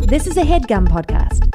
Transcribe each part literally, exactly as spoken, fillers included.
This is a HeadGum podcast.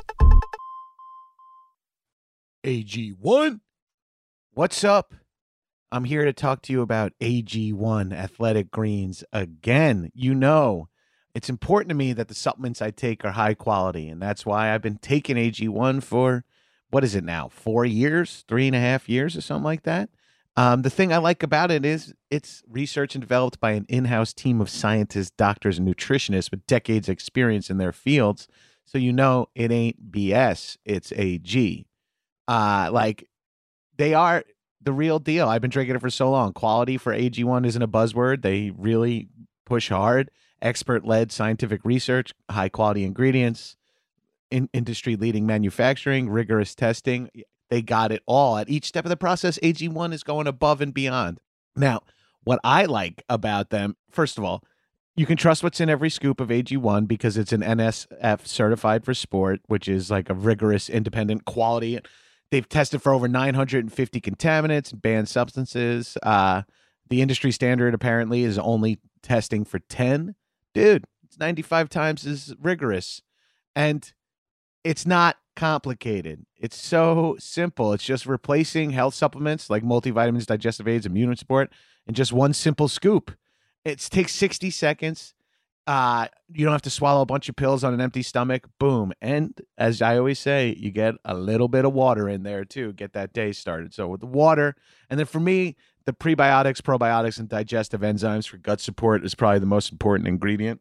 A G one? What's up? I'm here to talk to you about A G one Athletic Greens again. You know, it's important to me that the supplements I take are high quality, and that's why I've been taking A G one for, what is it now, four years, three and a half years or something like that. Um, the thing I like about it is it's research and developed by an in-house team of scientists, doctors, and nutritionists with decades of experience in their fields. So you know it ain't B S, it's A G. Uh, like, they are the real deal. I've been drinking it for so long. Quality for A G one isn't a buzzword. They really push hard. Expert-led scientific research, high-quality ingredients, in industry-leading manufacturing, rigorous testing. They got it all. At each step of the process, A G one is going above and beyond. Now, what I like about them, first of all, you can trust what's in every scoop of A G one because it's an N S F certified for sport, which is like a rigorous, independent quality. They've tested for over nine hundred fifty contaminants, banned substances. Uh, the industry standard apparently is only testing for ten. Dude, it's ninety-five times as rigorous. And it's not complicated. It's so simple. It's just replacing health supplements like multivitamins, digestive aids, immune support, in just one simple scoop. It takes sixty seconds. Uh, you don't have to swallow a bunch of pills on an empty stomach. Boom. And as I always say, you get a little bit of water in there too. Get that day started. So with the water, and then for me, the prebiotics, probiotics, and digestive enzymes for gut support is probably the most important ingredient.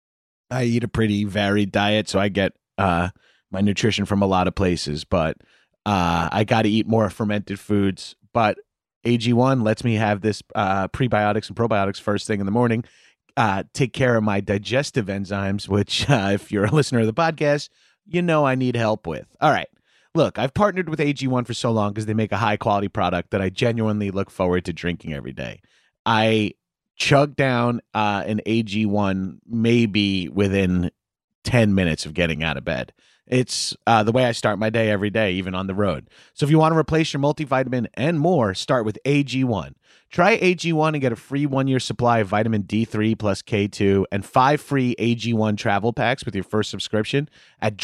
I eat a pretty varied diet, so I get uh, my nutrition from a lot of places, but uh, I got to eat more fermented foods. But A G one lets me have this uh, prebiotics and probiotics first thing in the morning. Uh, take care of my digestive enzymes, which uh, if you're a listener of the podcast, you know I need help with. All right. Look, I've partnered with A G one for so long because they make a high quality product that I genuinely look forward to drinking every day. I chug down uh, an A G one maybe within ten minutes of getting out of bed. It's uh, the way I start my day every day, even on the road. So if you want to replace your multivitamin and more, start with A G one. Try A G one and get a free one-year supply of vitamin D three plus K two and five free A G one travel packs with your first subscription at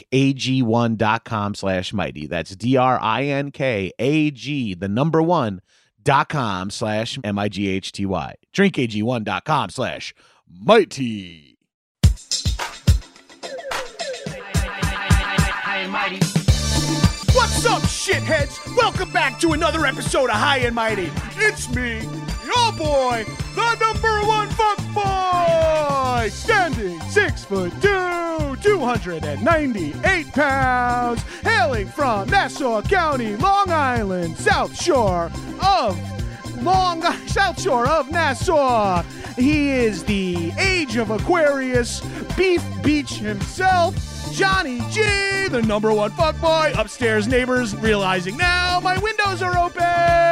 drinkag1.com slash mighty. That's D-R-I-N-K-A-G, the number one, dot com slash M-I-G-H-T-Y. drinkag1.com slash mighty. Mighty. What's up, shitheads? Welcome back to another episode of High and Mighty. It's me, your boy, the number one fuckboy, standing six foot two, two hundred ninety-eight pounds, hailing from Nassau County, Long Island, South Shore of Long South Shore of Nassau. He is the age of Aquarius, Beef Beach himself. Johnny G, the number one fuckboy. Upstairs neighbors realizing now my windows are open.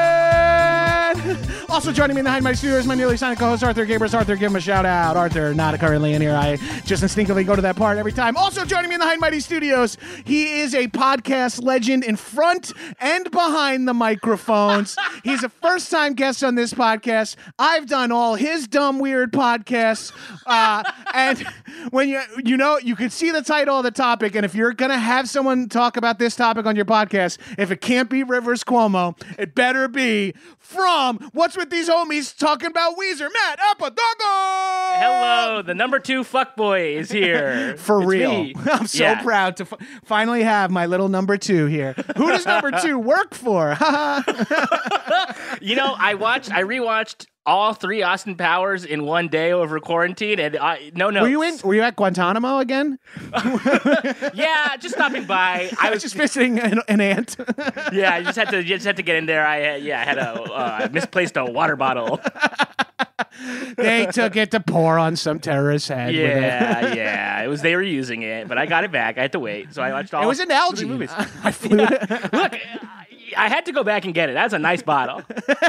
Also joining me in the High and Mighty studio is my nearly silent co-host Arthur Gabers. Arthur, give him a shout out. Arthur, not currently in here. I just instinctively go to that part every time. Also joining me in the High and Mighty studios, he is a podcast legend in front and behind the microphones. He's a first-time guest on this podcast. I've done all his dumb, weird podcasts. Uh, and when you, you know, you can see the title of the topic, and if you're going to have someone talk about this topic on your podcast, if it can't be Rivers Cuomo, it better be from What's With These Homies talking about Weezer, Matt Apodaca! Hello, the number two fuckboy is here. For It's real. me. I'm so Yeah. proud to f- finally have my little number two here. Who does number two work for? You know, I watched, I rewatched all three Austin Powers in one day over quarantine, and I no no. Were you in? Were you at Guantanamo again? Yeah, just stopping by. I I was was just visiting an, an aunt. yeah, I just had to just had to get in there. I had, yeah, I had a uh, I misplaced a water bottle. They took it to pour on some terrorist's head. with it. Yeah, yeah, it was they were using it, but I got it back. I had to wait, so I watched all. It was an three algae. movies. I flew. Yeah. Look, I had to go back and get it. That's a nice bottle.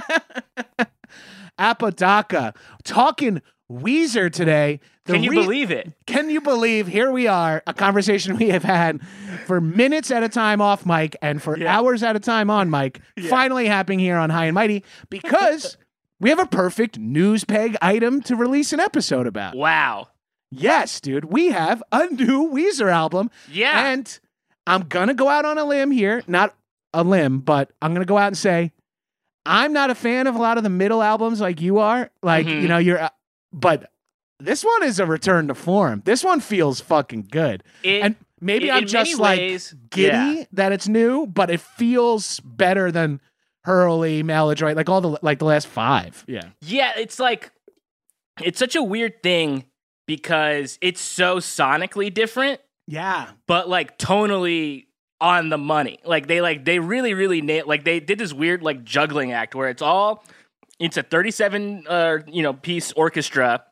Apodaca talking Weezer today. The Can you re- believe it? Can you believe? Here we are, a conversation we have had for minutes at a time off mic and for Yeah. hours at a time on mic, Yeah. finally happening here on High and Mighty because we have a perfect news peg item to release an episode about. Wow. Yes, dude. We have a new Weezer album. Yeah. And I'm going to go out on a limb here. Not a limb, but I'm going to go out and say I'm not a fan of a lot of the middle albums like you are. Like, Mhm. you know, you're, uh, but this one is a return to form. This one feels fucking good. It, and maybe in I'm just many like ways, giddy yeah. that it's new, but it feels better than Hurley, Maladroit, like all the, like the last five. Yeah. Yeah, it's like, it's such a weird thing because it's so sonically different, Yeah. but like tonally on the money. Like they like they really really nailed. Like they did this weird like juggling act where it's all it's a thirty-seven uh you know piece orchestra,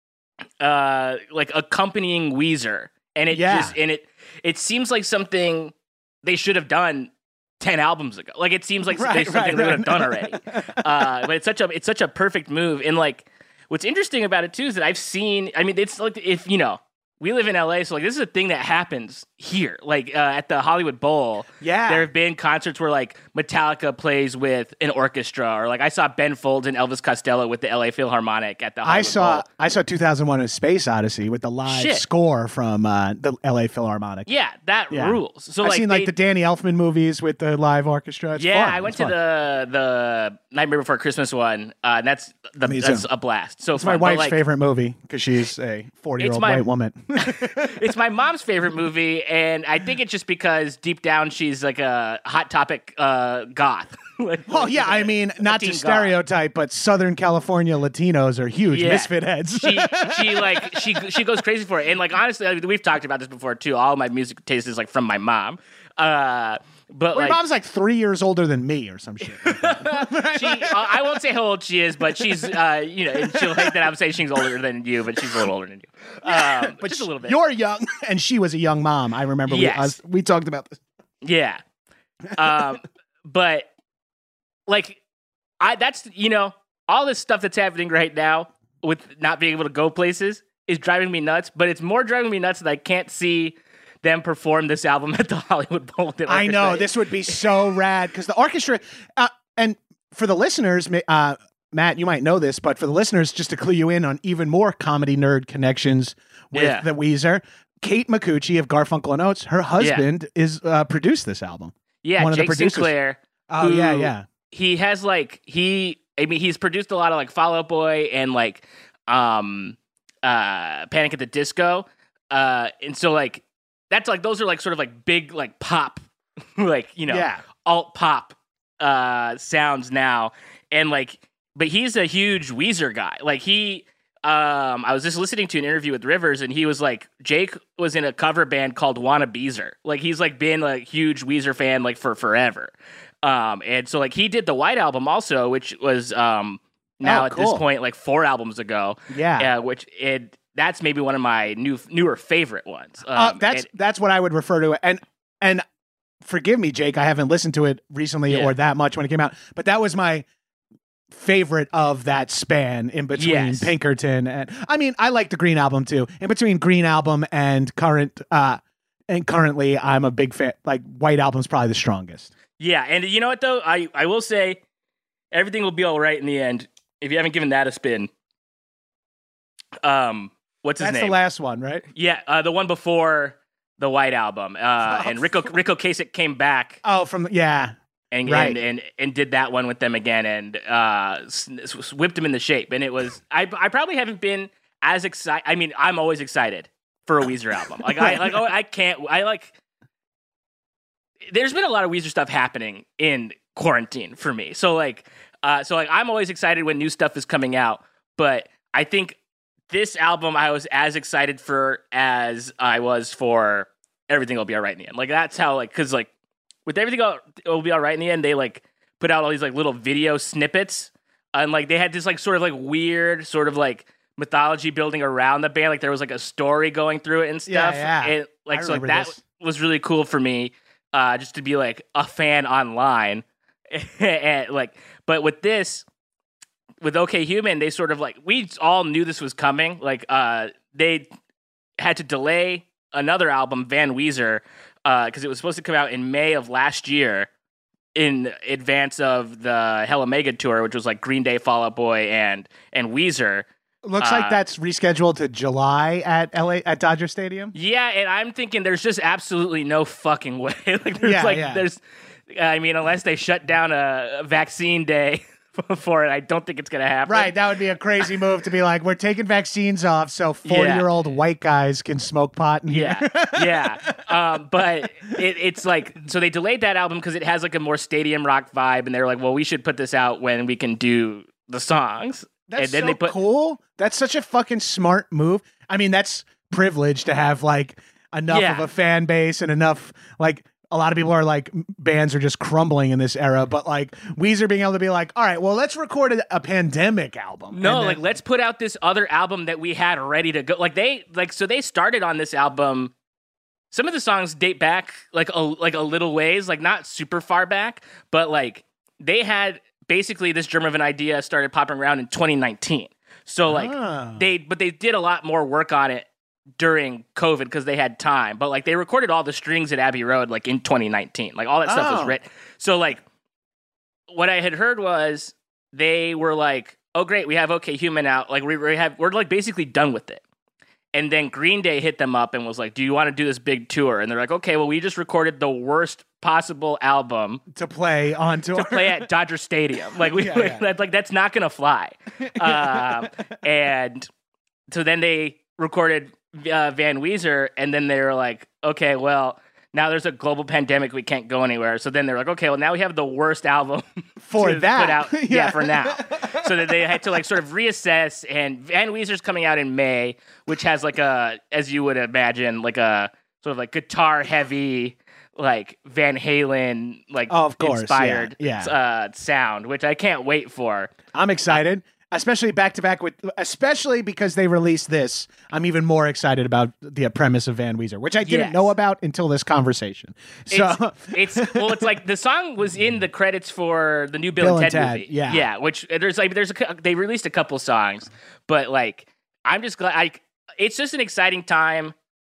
uh like accompanying Weezer, and it Yeah. just and it it seems like something they should have done ten albums ago. Like it seems like Right, there's something right, they would right. have done already. uh, but it's such a it's such a perfect move. And like what's interesting about it too is that I've seen. I mean, it's like if you know we live in L A, so like this is a thing that happens here. Like uh, at the Hollywood Bowl, Yeah. there have been concerts where like Metallica plays with an orchestra, or like I saw Ben Folds and Elvis Costello with the L A Philharmonic at the Hollywood I saw Bowl. I saw two thousand one: A Space Odyssey with the live Shit. score from uh, the L A Philharmonic. Yeah, that Yeah. rules. So I've like seen like they- the Danny Elfman movies with the live orchestra. It's yeah, fun. I went It's to fun. the the Nightmare Before Christmas one, uh, and that's the Me that's too. a blast. So It's my fun. But, wife's like, favorite movie because she's a forty-year-old my- white woman. It's my mom's favorite movie, and I think it's just because deep down she's like a Hot Topic uh, goth. Like- Well, like yeah, she's I a- mean, a not to teen goth. stereotype, but Southern California Latinos are huge Yeah. misfit heads. she she like she she goes crazy for it, and like honestly, like, we've talked about this before too. All my music taste is like from my mom, uh, but My like mom's like three years older than me or some shit. like that. she, uh, I won't say how old she is, but she's uh, you know, and she'll hate that I'm saying she's older than you, but she's a little older than you, um, but just a little bit. You're young, and she was a young mom. I remember Yes. we, us, we talked about this. Yeah. Um, but like I that's you know, all this stuff that's happening right now with not being able to go places is driving me nuts, but it's more driving me nuts that I can't see them perform this album at the Hollywood Bowl. with the I know orchestra. this would be so rad because the orchestra, uh, and for the listeners, ma- uh, Matt, you might know this, but for the listeners, just to clue you in on even more comedy nerd connections with Yeah. the Weezer, Kate Micucci of Garfunkel and Oates, her husband is uh, produced this album. Yeah, one of the Jake producers. Sinclair. Oh who- yeah, yeah. He has like he I mean he's produced a lot of like Fall Out Boy and like um uh Panic at the Disco. Uh and so like that's like those are like sort of like big like pop like, you know, Yeah. alt pop uh sounds now. And like but he's a huge Weezer guy. Like he um I was just listening to an interview with Rivers and he was like Jake was in a cover band called Wanna Beezer. Like he's like been a huge Weezer fan like for forever. Um and so like he did the White Album also, which was um now Oh, at this cool. point like four albums ago. Yeah. Uh, which it that's maybe one of my new newer favorite ones. Um, Uh, that's and- that's what I would refer to it. And and forgive me, Jake, I haven't listened to it recently Yeah. or that much when it came out, but that was my favorite of that span in between Yes. Pinkerton and I mean, I like the Green Album too. In between Green Album and current uh and currently I'm a big fan. Like White Album's probably the strongest. yeah, and you know what though? I, I will say everything will be all right in the end if you haven't given that a spin. Um what's his That's name? the last one, right? Yeah, uh, the one before the White Album. Uh, Oh, and Rico Rico Kasich came back Oh, from yeah. and, Right. and and and did that one with them again and uh, s- s- whipped him in the shape. And it was I I probably haven't been as excited. I mean, I'm always excited for a Weezer album. Like I like oh, I can't I like. There's been a lot of Weezer stuff happening in quarantine for me. So like uh, so like I'm always excited when new stuff is coming out. But I think this album I was as excited for as I was for Everything Will Be Alright in the End. Like that's how like because like. With Everything Will Will Be Alright in the End, they like put out all these like little video snippets, and like they had this like sort of like weird sort of like mythology building around the band. Like there was like a story going through it and Yeah, stuff. yeah. And like I so like remember that this. was really cool for me, uh, just to be like a fan online, and like. But with this, with OK Human, they sort of like we all knew this was coming. Like uh, they had to delay another album, Van Weezer. Because uh, it was supposed to come out in May of last year in advance of the Hell Omega tour, which was like Green Day, Fall Out Boy, and and Weezer. Looks Uh, like that's rescheduled to July at L A at Dodger Stadium. Yeah, and I'm thinking there's just absolutely no fucking way. like there's Yeah, like yeah. there's I mean, unless they shut down a, a vaccine day for it, I don't think it's gonna happen. Right, that would be a crazy move to be like, we're taking vaccines off so forty-year-old white guys can smoke pot in here. Yeah, yeah. Um, but it, it's like, so they delayed that album because it has like a more stadium rock vibe, and they were like, well, we should put this out when we can do the songs. That's and then so they put, cool. That's such a fucking smart move. I mean, that's privilege to have like enough Yeah. of a fan base and enough like a lot of people are like bands are just crumbling in this era, but like Weezer being able to be like, all right, well, let's record a, a pandemic album. No, And then- like let's put out this other album that we had ready to go. Like they like so they started on this album. Some of the songs date back like a like a little ways, like not super far back, but like they had basically this germ of an idea started popping around in twenty nineteen. So like Ah. they but they did a lot more work on it during COVID because they had time. But like they recorded all the strings at Abbey Road like in twenty nineteen. Like all that stuff Oh. was written. So like what I had heard was they were like, "Oh great, we have OK Human out. Like we, we have we're like basically done with it." And then Green Day hit them up and was like, "Do you want to do this big tour?" And they're like, "Okay, well we just recorded the worst possible album to play on tour. to play at Dodger Stadium. Like we Yeah, yeah. that- like that's not gonna fly." Um, and so then they recorded uh, Van Weezer, and then they were like, "Okay, well." Now there's a global pandemic. We can't go anywhere. So then they're like, okay, well now we have the worst album For to that. put out. Yeah. Yeah. for now. So that they had to like sort of reassess. And Van Weezer's coming out in May, which has like a, as you would imagine, like a sort of like guitar heavy, like Van Halen, like Oh, of course, inspired yeah, yeah. Uh, sound, which I can't wait for. I'm excited, especially back to back with, especially because they released this. I'm even more excited about the premise of Van Weezer, which I didn't Yes. know about until this conversation. So It's, it's well, it's like the song was in the credits for the new Bill, Bill and and Ted, Ted, movie. yeah. yeah. Which there's like there's a cou- they released a couple songs, but like I'm just glad. I it's just an exciting time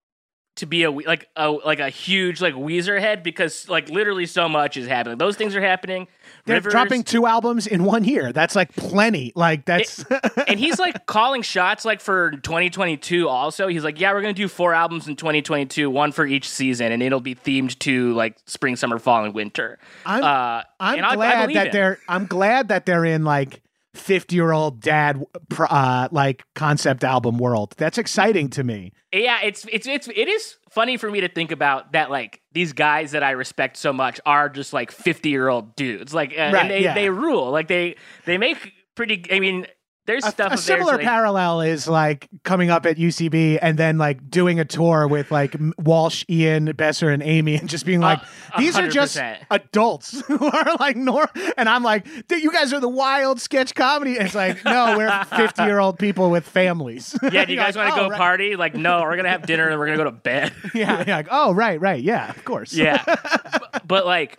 to be a We- like a like a huge like Weezer head because like literally so much is happening. Those things are happening. they're Rivers- dropping two albums in one year. That's like plenty. Like that's and he's like calling shots like for twenty twenty-two also. He's like, yeah, we're going to do four albums in twenty twenty-two, one for each season, and it'll be themed to like spring, summer, fall, and winter. I'm uh, I'm and I- I glad believe that him. they're I'm glad that they're in like fifty year old dad pr- uh like concept album world. That's exciting to me. Yeah, it's it's it's it is funny for me to think about that. Like these guys that I respect so much are just like fifty year old dudes. Like, uh, Right, and they yeah. they rule. Like they they make pretty. I mean, there's A, stuff. a of theirs similar that I- parallel is like coming up at U C B and then like doing a tour with like M- Walsh, Ian, Besser, and Amy, and just being like, a these are hundred just percent. adults who are like nor. And I'm like, "Dude, you guys are the wild sketch comedy. And it's like, no, we're fifty year old people with families. Yeah, do you You're guys like, want to "Oh, go right." party? Like, no, we're gonna have dinner and we're gonna go to bed. Yeah, you're like, oh, right, right, yeah, of course. Yeah, but, but like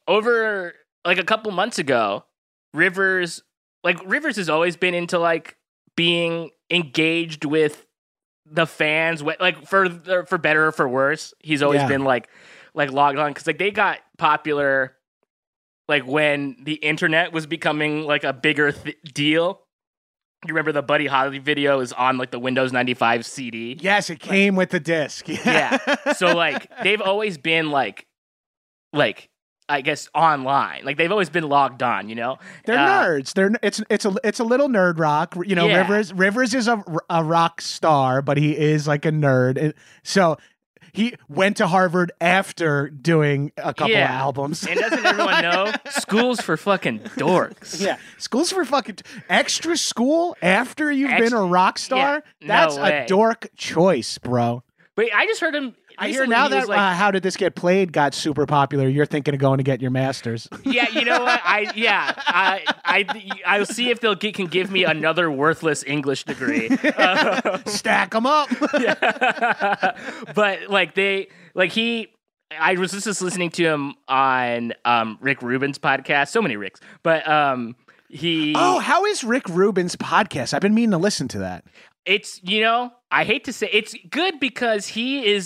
over like a couple months ago, Rivers like Rivers has always been into like being engaged with the fans, wh- like for for better or for worse. He's always Yeah. been like like logged on because like they got popular like when the internet was becoming like a bigger th- deal. You remember the Buddy Holly video is on like the Windows ninety-five C D. Yes, it came with the disc. Yeah. So like they've always been like like I guess online. Like they've always been logged on, you know? They're Uh, nerds. They're it's it's a it's a little nerd rock. You know, Yeah. Rivers Rivers is a, a rock star, but he is like a nerd. And so he went to Harvard after doing a couple Yeah. of albums. And doesn't everyone know? School's for fucking dorks. Yeah, school's for fucking extra school after you've Ex- been a rock star. yeah, no That's way. a dork choice, bro. But I just heard him I hear recently, now he was that like, uh, How Did This Get Played got super popular. You're thinking of going to get your master's. yeah, you know what? I yeah, I I I'll see if they'll get, can give me another worthless English degree. Uh, Stack them up. but like they like he I was just listening to him on um Rick Rubin's podcast. So many Ricks. But um he Oh, how is Rick Rubin's podcast? I've been meaning to listen to that. it's you know, I hate to say it's good because he is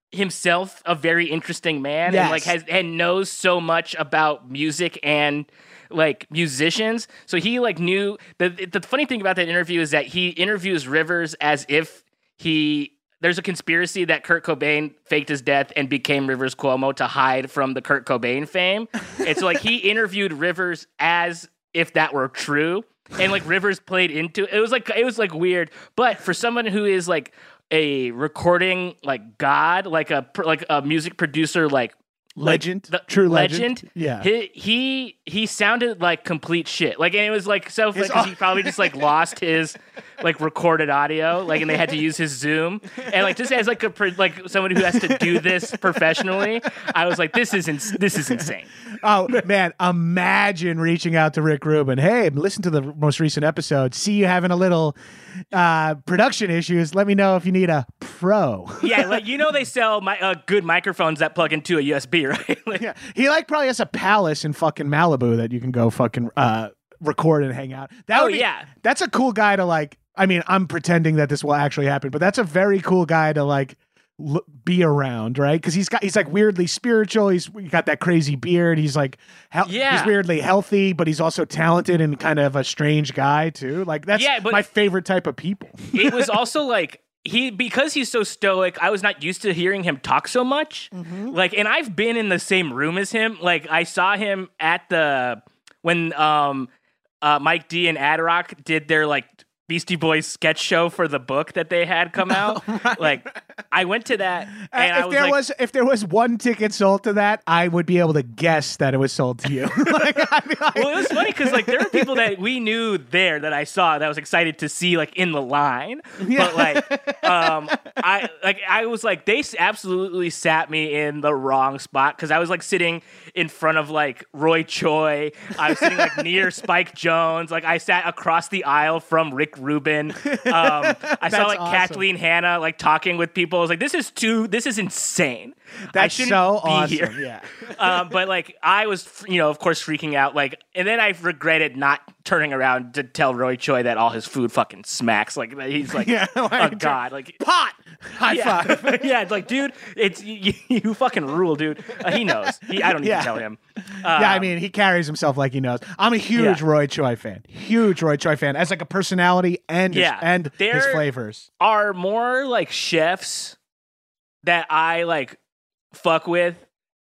himself a very interesting man Yes. and like has and knows so much about music and like musicians. So he like knew the the funny thing about that interview is that he interviews Rivers as if he there's a conspiracy that Kurt Cobain faked his death and became Rivers Cuomo to hide from the Kurt Cobain fame. And so like he interviewed Rivers as if that were true. And like Rivers played into it. It was like it was like weird. But for someone who is like a recording like god, like a like a music producer, like Legend, like the, true legend. Yeah. he, he he sounded like complete shit. Like, and it was like so because His- he probably just like lost his like recorded audio, like, and they had to use his Zoom, and like just as like a pro- like someone who has to do this professionally, I was like, this is ins- this is insane. Oh man, imagine reaching out to Rick Rubin. Hey, listen to the most recent episode. See you having a little uh, production issues. Let me know if you need a pro. Yeah, like you know they sell my uh, good microphones that plug into a U S B, right? Like, Yeah, he like probably has a palace in fucking Malibu that you can go fucking uh, record and hang out. That Oh, would be, yeah. that's a cool guy to like. I mean, I'm pretending that this will actually happen, but that's a very cool guy to like l- be around, right? Because he's got he's like weirdly spiritual. He's he got that crazy beard. He's like hel- Yeah. he's weirdly healthy, but he's also talented and kind of a strange guy too. Like that's Yeah, but- my favorite type of people. it was also like he because he's so stoic, I was not used to hearing him talk so much. Like, and I've been in the same room as him. Like, I saw him at the when um uh Mike D and Adrock did their like Beastie Boys sketch show for the book that they had come out. Like, I went to that and Uh, if I was there like, was if there was one ticket sold to that, I would be able to guess that it was sold to you. Like, I'd be like, well, it was funny because like there were people that we knew there that I saw that I was excited to see like in the line, but like um I like I was like they s- absolutely sat me in the wrong spot because I was like sitting in front of like Roy Choi, I was sitting like near Spike Jones, like I sat across the aisle from Rick Rubin. Um, I saw That's like awesome. Kathleen Hanna like talking with people. I was like, this is too this is insane. I That's shouldn't so be awesome. here. Yeah. um, but like I was, you know, of course, freaking out. Like, and then I regretted not turning around to tell Roy Choi that all his food fucking smacks. Like he's like Yeah, a like, god. Like Pot. High yeah, five. yeah. It's like, dude, it's you, you fucking rule, dude. Uh, he knows. He, I don't need Yeah. to tell him. Yeah, I Um, mean, he carries himself like he knows. I'm a huge Yeah. Roy Choi fan. Huge Roy Choi fan as like a personality and his, Yeah. and his They're- flavors. are more like chefs that I like fuck with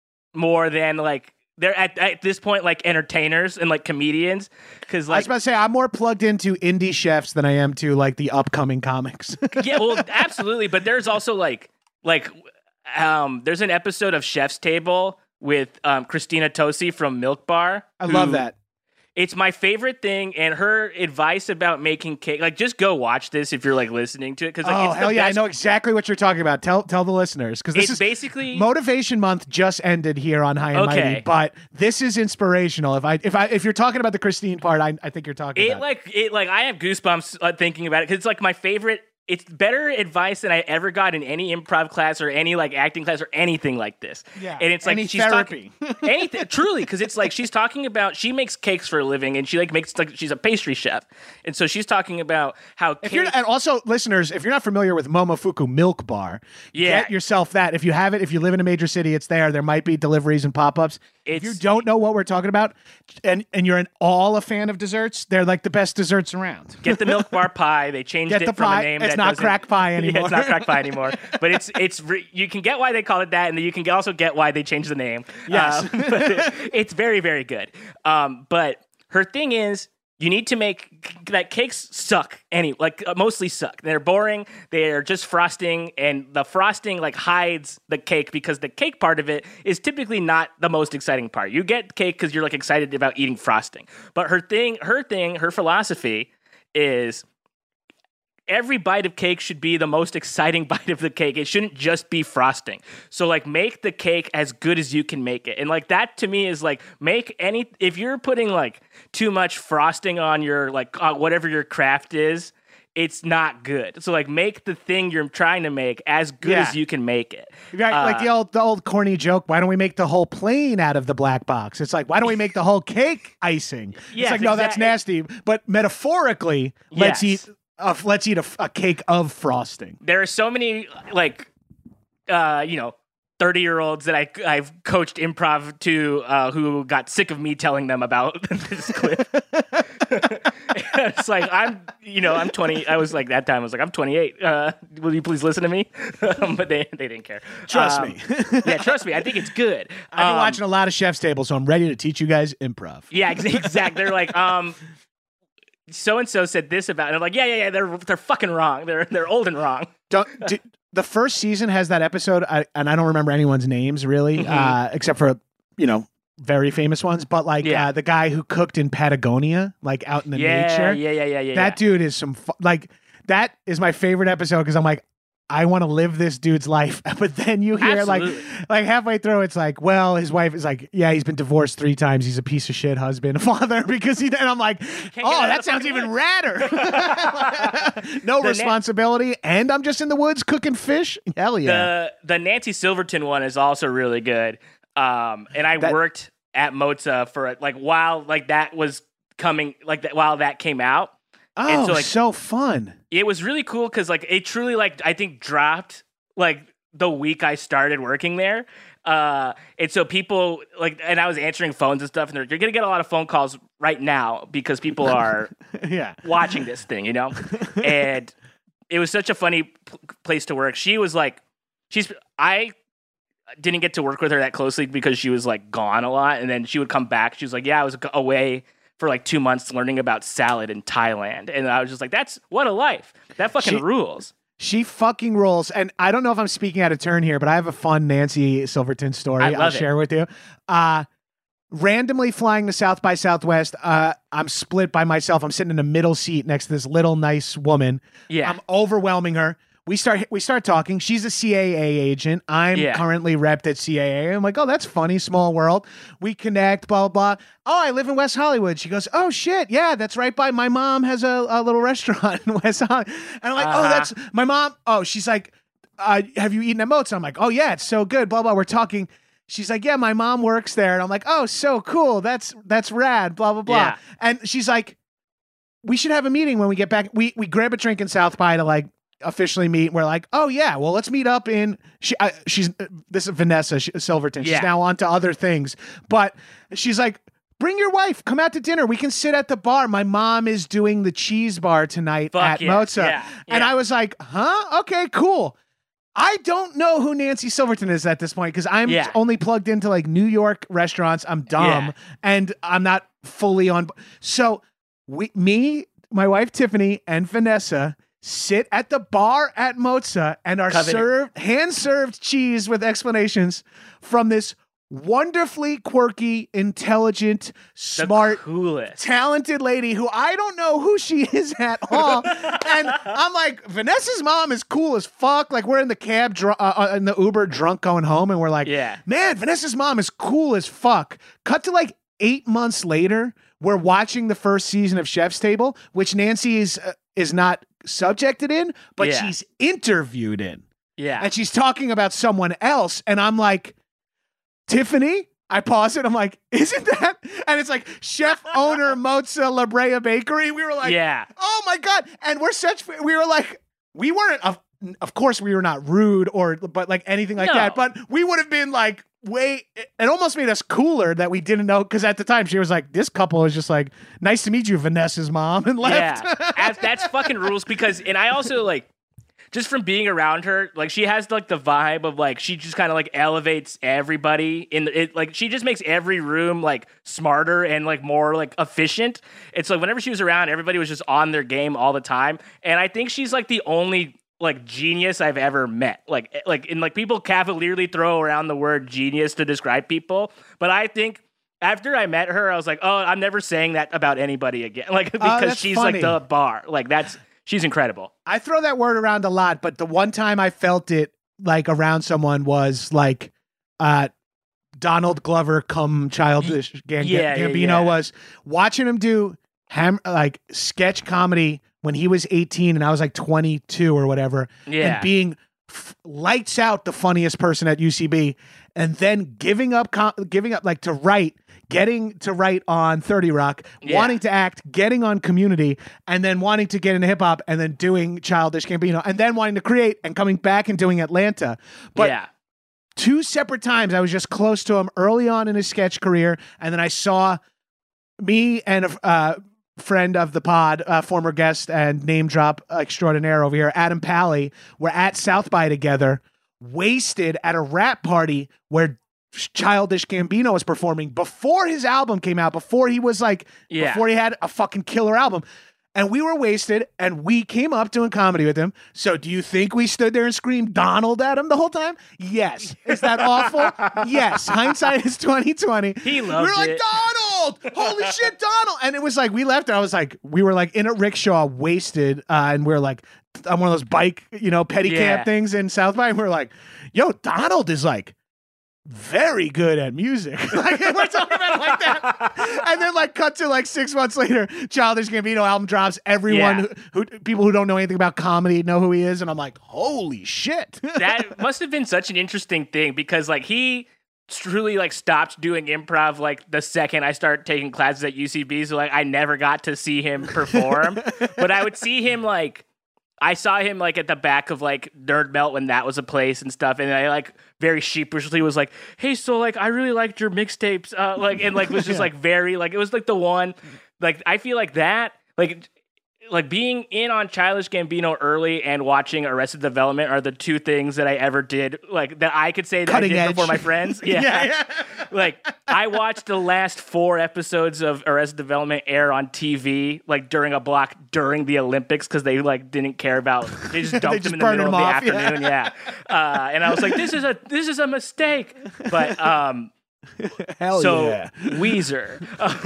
more than like they're at, at this point like entertainers and like comedians because I was like about to say I'm more plugged into indie chefs than I am to like the upcoming comics. yeah, well, absolutely. But there's also like, like, um, there's an episode of Chef's Table with um, Christina Tosi from Milk Bar. I love who- that. It's my favorite thing, and her advice about making cake. Like, just go watch this if you're like listening to it, because like, Oh it's the hell yeah! I best- know exactly what you're talking about. Tell tell the listeners because this It's is basically Motivation Month just ended here on High and Okay. Mighty, but this is inspirational. If I if I if you're talking about the Christine part, I I think you're talking it about. like it like I have goosebumps uh, thinking about it because it's like my favorite. It's better advice than I ever got in any improv class or any like acting class or anything like this. Yeah, and it's like any she's therapy. talking anything truly because it's like she's talking about she makes cakes for a living and she like makes like she's a pastry chef and so she's talking about how If cake, you're and also listeners, if you're not familiar with Momofuku Milk Bar, Yeah. get yourself that. If you have it, if you live in a major city, it's there. There might be deliveries and pop-ups. If you It's- don't know what we're talking about, and and you're an all a fan of desserts, they're like the best desserts around. get the Milk Bar pie. They changed Get it the from pie. a name It's that not doesn't- crack pie Yeah, anymore. it's not crack pie anymore. But it's it's re- you can get why they call it that, and then you can also get why they changed the name. Yes. Um, but it- it's very very good. Um, but her thing is. You need to make that cakes suck any like uh, mostly suck. They're boring. They're just frosting, and the frosting like hides the cake because the cake part of it is typically not the most exciting part. You get cake because you're like excited about eating frosting. But her thing, her thing, her philosophy is every bite of cake should be the most exciting bite of the cake. It shouldn't just be frosting. So like make the cake as good as you can make it. And like that to me is like make any if you're putting like too much frosting on your like uh, whatever your craft is, it's not good. So like make the thing you're trying to make as good Yeah. as you can make it. Right, like Uh, the old the old corny joke. Why don't we make the whole plane out of the black box? It's like why don't we make the whole cake icing? It's Yes, like no, that's exactly. nasty. But metaphorically, let's Yes. eat uh, let's eat a, a cake of frosting. There are so many like uh, you know, thirty year olds that I, I've coached improv to uh, who got sick of me telling them about this clip. It's like, I'm, you know, I'm twenty. I was like, that time I was like, I'm twenty-eight. Uh, will you please listen to me? um, but they, they didn't care. Trust Um, me. yeah, trust me. I think it's good. I've been Um, watching a lot of Chef's Table, so I'm ready to teach you guys improv. Yeah, ex- exactly. They're like, um, so and so said this about, and I'm like, yeah, yeah, yeah. They're they're fucking wrong. They're they're old and wrong. Don't, do, the first season has that episode, I, and I don't remember anyone's names really, Mhm. uh, except for, you know, very famous ones. But like Yeah. uh, the guy who cooked in Patagonia, like out in the Yeah, nature. yeah, yeah, yeah, yeah. That yeah. dude is some fu- like that is my favorite episode because I'm like, I want to live this dude's life. But then you hear Absolutely. like like halfway through, it's like, well, his wife is like, yeah, he's been divorced three times. He's a piece of shit husband, father, because he. And I'm like, get oh, out of that the sounds fucking even woods. radder. No The na- responsibility, and I'm just in the woods cooking fish. Hell yeah. The the Nancy Silverton one is also really good. Um, and I That- worked at Moza for like while like that was coming like that while that came out. oh, and so, like- so fun. It was really cool because like it truly like I think dropped like the week I started working there. Uh, and so people like, and I was answering phones and stuff, and they're, you're gonna get a lot of phone calls right now because people are Yeah. watching this thing, you know? And it was such a funny p- place to work. She was like, she's, I didn't get to work with her that closely because she was like gone a lot. And then she would come back. She was like, yeah, I was g- away for like two months learning about salad in Thailand. And I was just like, that's what a life. That fucking She- rules. She fucking rolls. And I don't know if I'm speaking out of turn here, but I have a fun Nancy Silverton story I I'll love it. share with you. Uh, randomly flying to South by Southwest. Uh, I'm split by myself. I'm sitting in a middle seat next to this little nice woman. Yeah. I'm overwhelming her. We start we start talking. She's a C A A agent. I'm Yeah. currently repped at C A A. I'm like, oh, that's funny. Small world. We connect, blah, blah, blah. Oh, I live in West Hollywood. She goes, oh, shit. Yeah, that's right by. My mom has a, a little restaurant in West Hollywood. And I'm like, oh, Uh-huh. that's my mom. Oh, she's like, uh, have you eaten at Moats? I'm like, oh, yeah, it's so good, blah, blah. We're talking. She's like, yeah, my mom works there. And I'm like, oh, so cool. That's that's rad, blah, blah, blah. Yeah. And she's like, we should have a meeting when we get back. We we grab a drink in South by to like officially meet. We're like, oh yeah, well let's meet up in. She uh, she's uh, this is Vanessa Sh- Silverton. She's Yeah. now on to other things, but she's like, bring your wife, come out to dinner. We can sit at the bar. My mom is doing the cheese bar tonight Fuck at yeah, Moza, yeah, and yeah. I was like, huh, okay, cool. I don't know who Nancy Silverton is at this point because I'm Yeah. only plugged into like New York restaurants. I'm dumb Yeah. and I'm not fully on. So we, me, my wife Tiffany, and Vanessa sit at the bar at Moza and are Coveted. served hand served cheese with explanations from this wonderfully quirky, intelligent, The smart, coolest. talented lady who I don't know who she is at all. And I'm like, Vanessa's mom is cool as fuck. Like we're in the cab, dr- uh, uh, in the Uber, drunk going home, and we're like, Yeah. man, Vanessa's mom is cool as fuck. Cut to like eight months later, we're watching the first season of Chef's Table, which Nancy is uh, is not subjected in, but Yeah. she's interviewed in, Yeah. and she's talking about someone else, and I'm like, Tiffany. I pause it. I'm like, isn't that? And it's like chef owner Moza La Brea Bakery. We were like, yeah. oh my God. And we're such, we were like, we weren't, of, of course we were not rude or, but like anything like No. that. But we would have been like, wait, it almost made us cooler that we didn't know. Cause at the time she was like, this couple is just like, nice to meet you, Vanessa's mom, and left. Yeah, As- that's fucking rules because, and I also like, just from being around her, like she has like the vibe of like she just kind of like elevates everybody in it. Like she just makes every room like smarter and like more like efficient. It's like whenever she was around, everybody was just on their game all the time. And I think she's like the only like genius I've ever met. Like like and like people cavalierly throw around the word genius to describe people, but I think. After I met her, I was like, "Oh, I'm never saying that about anybody again." Like because that's she's funny. like the bar. Like that's she's incredible. I throw that word around a lot, but the one time I felt it like around someone was like uh Donald Glover come childish Gan- Yeah, yeah, Gambino yeah. was watching him do ham like sketch comedy when he was eighteen and I was like twenty-two or whatever, Yeah. and being f- lights out the funniest person at U C B, and then giving up, com- giving up like to write, getting to write on thirty Rock, Yeah. wanting to act, getting on Community, and then wanting to get into hip hop, and then doing Childish Gambino, and then wanting to create and coming back and doing Atlanta. But yeah. two separate times I was just close to him early on in his sketch career, and then I saw me and a uh, friend of the pod, uh, former guest and name drop extraordinaire over here, Adam Pally, were at South by together, wasted at a rap party where Childish Gambino was performing before his album came out, before he was like, Yeah. before he had a fucking killer album. And we were wasted, and we came up doing comedy with him. So do you think we stood there and screamed Donald at him the whole time? Yes. Is that awful? Yes. Hindsight is twenty twenty. He We loved were like, it. Donald! Holy shit, Donald! And it was like, we left, and I was like, we were like in a rickshaw, wasted, uh, and we are like, on one of those bike, you know, pedicab Yeah. things in South by, and we are like, yo, Donald is like, very good at music. Like, we're talking about it like that. And then like cut to like six months later, Childish Gambino album drops. Everyone Yeah. who, who people who don't know anything about comedy know who he is. And I'm like, holy shit. That must have been such an interesting thing because like he truly like stopped doing improv like the second I started taking classes at U C B. So like I never got to see him perform, but I would see him like I saw him like at the back of like Nerd Melt when that was a place and stuff, and I like very sheepishly was like, "Hey, so like I really liked your mixtapes," uh, like and like was just Yeah. like very like it was like the one like I feel like that like like being in on Childish Gambino early and watching Arrested Development are the two things that I ever did like that I could say that Cutting I did edge. before my friends. Yeah. yeah, yeah. Like I watched the last four episodes of Arrested Development air on T V like during a block during the Olympics because they like didn't care about they just dumped just them in the burned middle of them the off, yeah. afternoon. Yeah, uh, and I was like, this is a this is a mistake. But um, Hell so yeah. Weezer.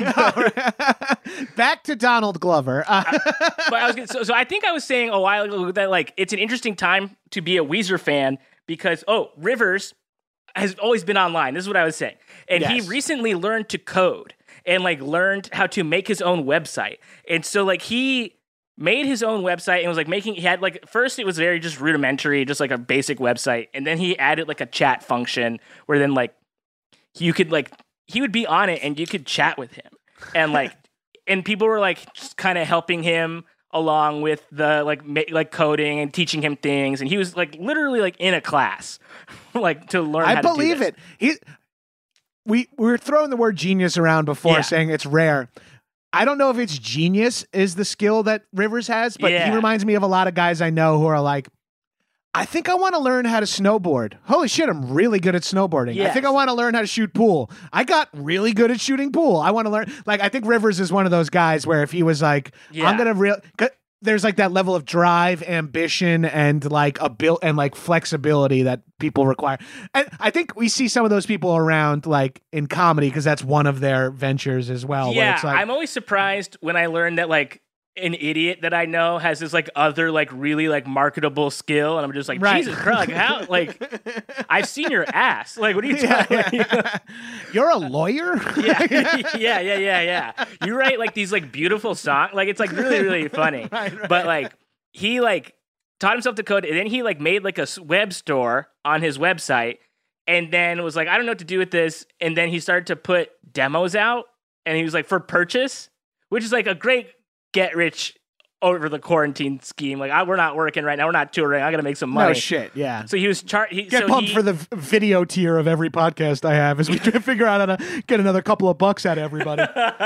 Back to Donald Glover. Uh, But I was gonna, so, so I think I was saying a while ago that like it's an interesting time to be a Weezer fan because oh Rivers has always been online. This is what I was saying, and he Yes. recently learned to code and like learned how to make his own website, and so like he made his own website and was like making he had like first it was very just rudimentary, just like a basic website, and then he added like a chat function where then like you could like he would be on it and you could chat with him and like and people were like just kind of helping him along with the like ma- like coding and teaching him things, and he was like literally like in a class like to learn how I to do believe this. it. He, we, we were throwing the word genius around before Yeah. saying it's rare. I don't know if it's genius is the skill that Rivers has, but he Yeah. reminds me of a lot of guys I know who are like, I think I want to learn how to snowboard. Holy shit, I'm really good at snowboarding. I Yes. think I want to learn how to shoot pool. I got really good at shooting pool. I want to learn. Like, I think Rivers is one of those guys where if he was like, Yeah. I'm going to real, 'cause there's like that level of drive, ambition, and like a build and like flexibility that people require. And I think we see some of those people around like in comedy because that's one of their ventures as well. where Yeah, it's like, I'm always surprised when I learn that like an idiot that I know has this like other like really like marketable skill, and I'm just like, Right. Jesus Christ, like how like I've seen your ass. Like, what are you Yeah, talking? yeah. You're a lawyer? yeah, yeah, yeah, yeah, yeah. You write like these like beautiful songs. Like it's like really, really funny. Right, right. But like he like taught himself to code, and then he like made like a s- web store on his website, and then was like, I don't know what to do with this, and then he started to put demos out, and he was like for purchase, which is like a great get rich over the quarantine scheme. Like I, we're not working right now, we're not touring. I got to make some money. No shit, yeah. So he was char- he, Get so pumped he, for the v- video tier of every podcast I have as we try to figure out how to get another couple of bucks out of everybody.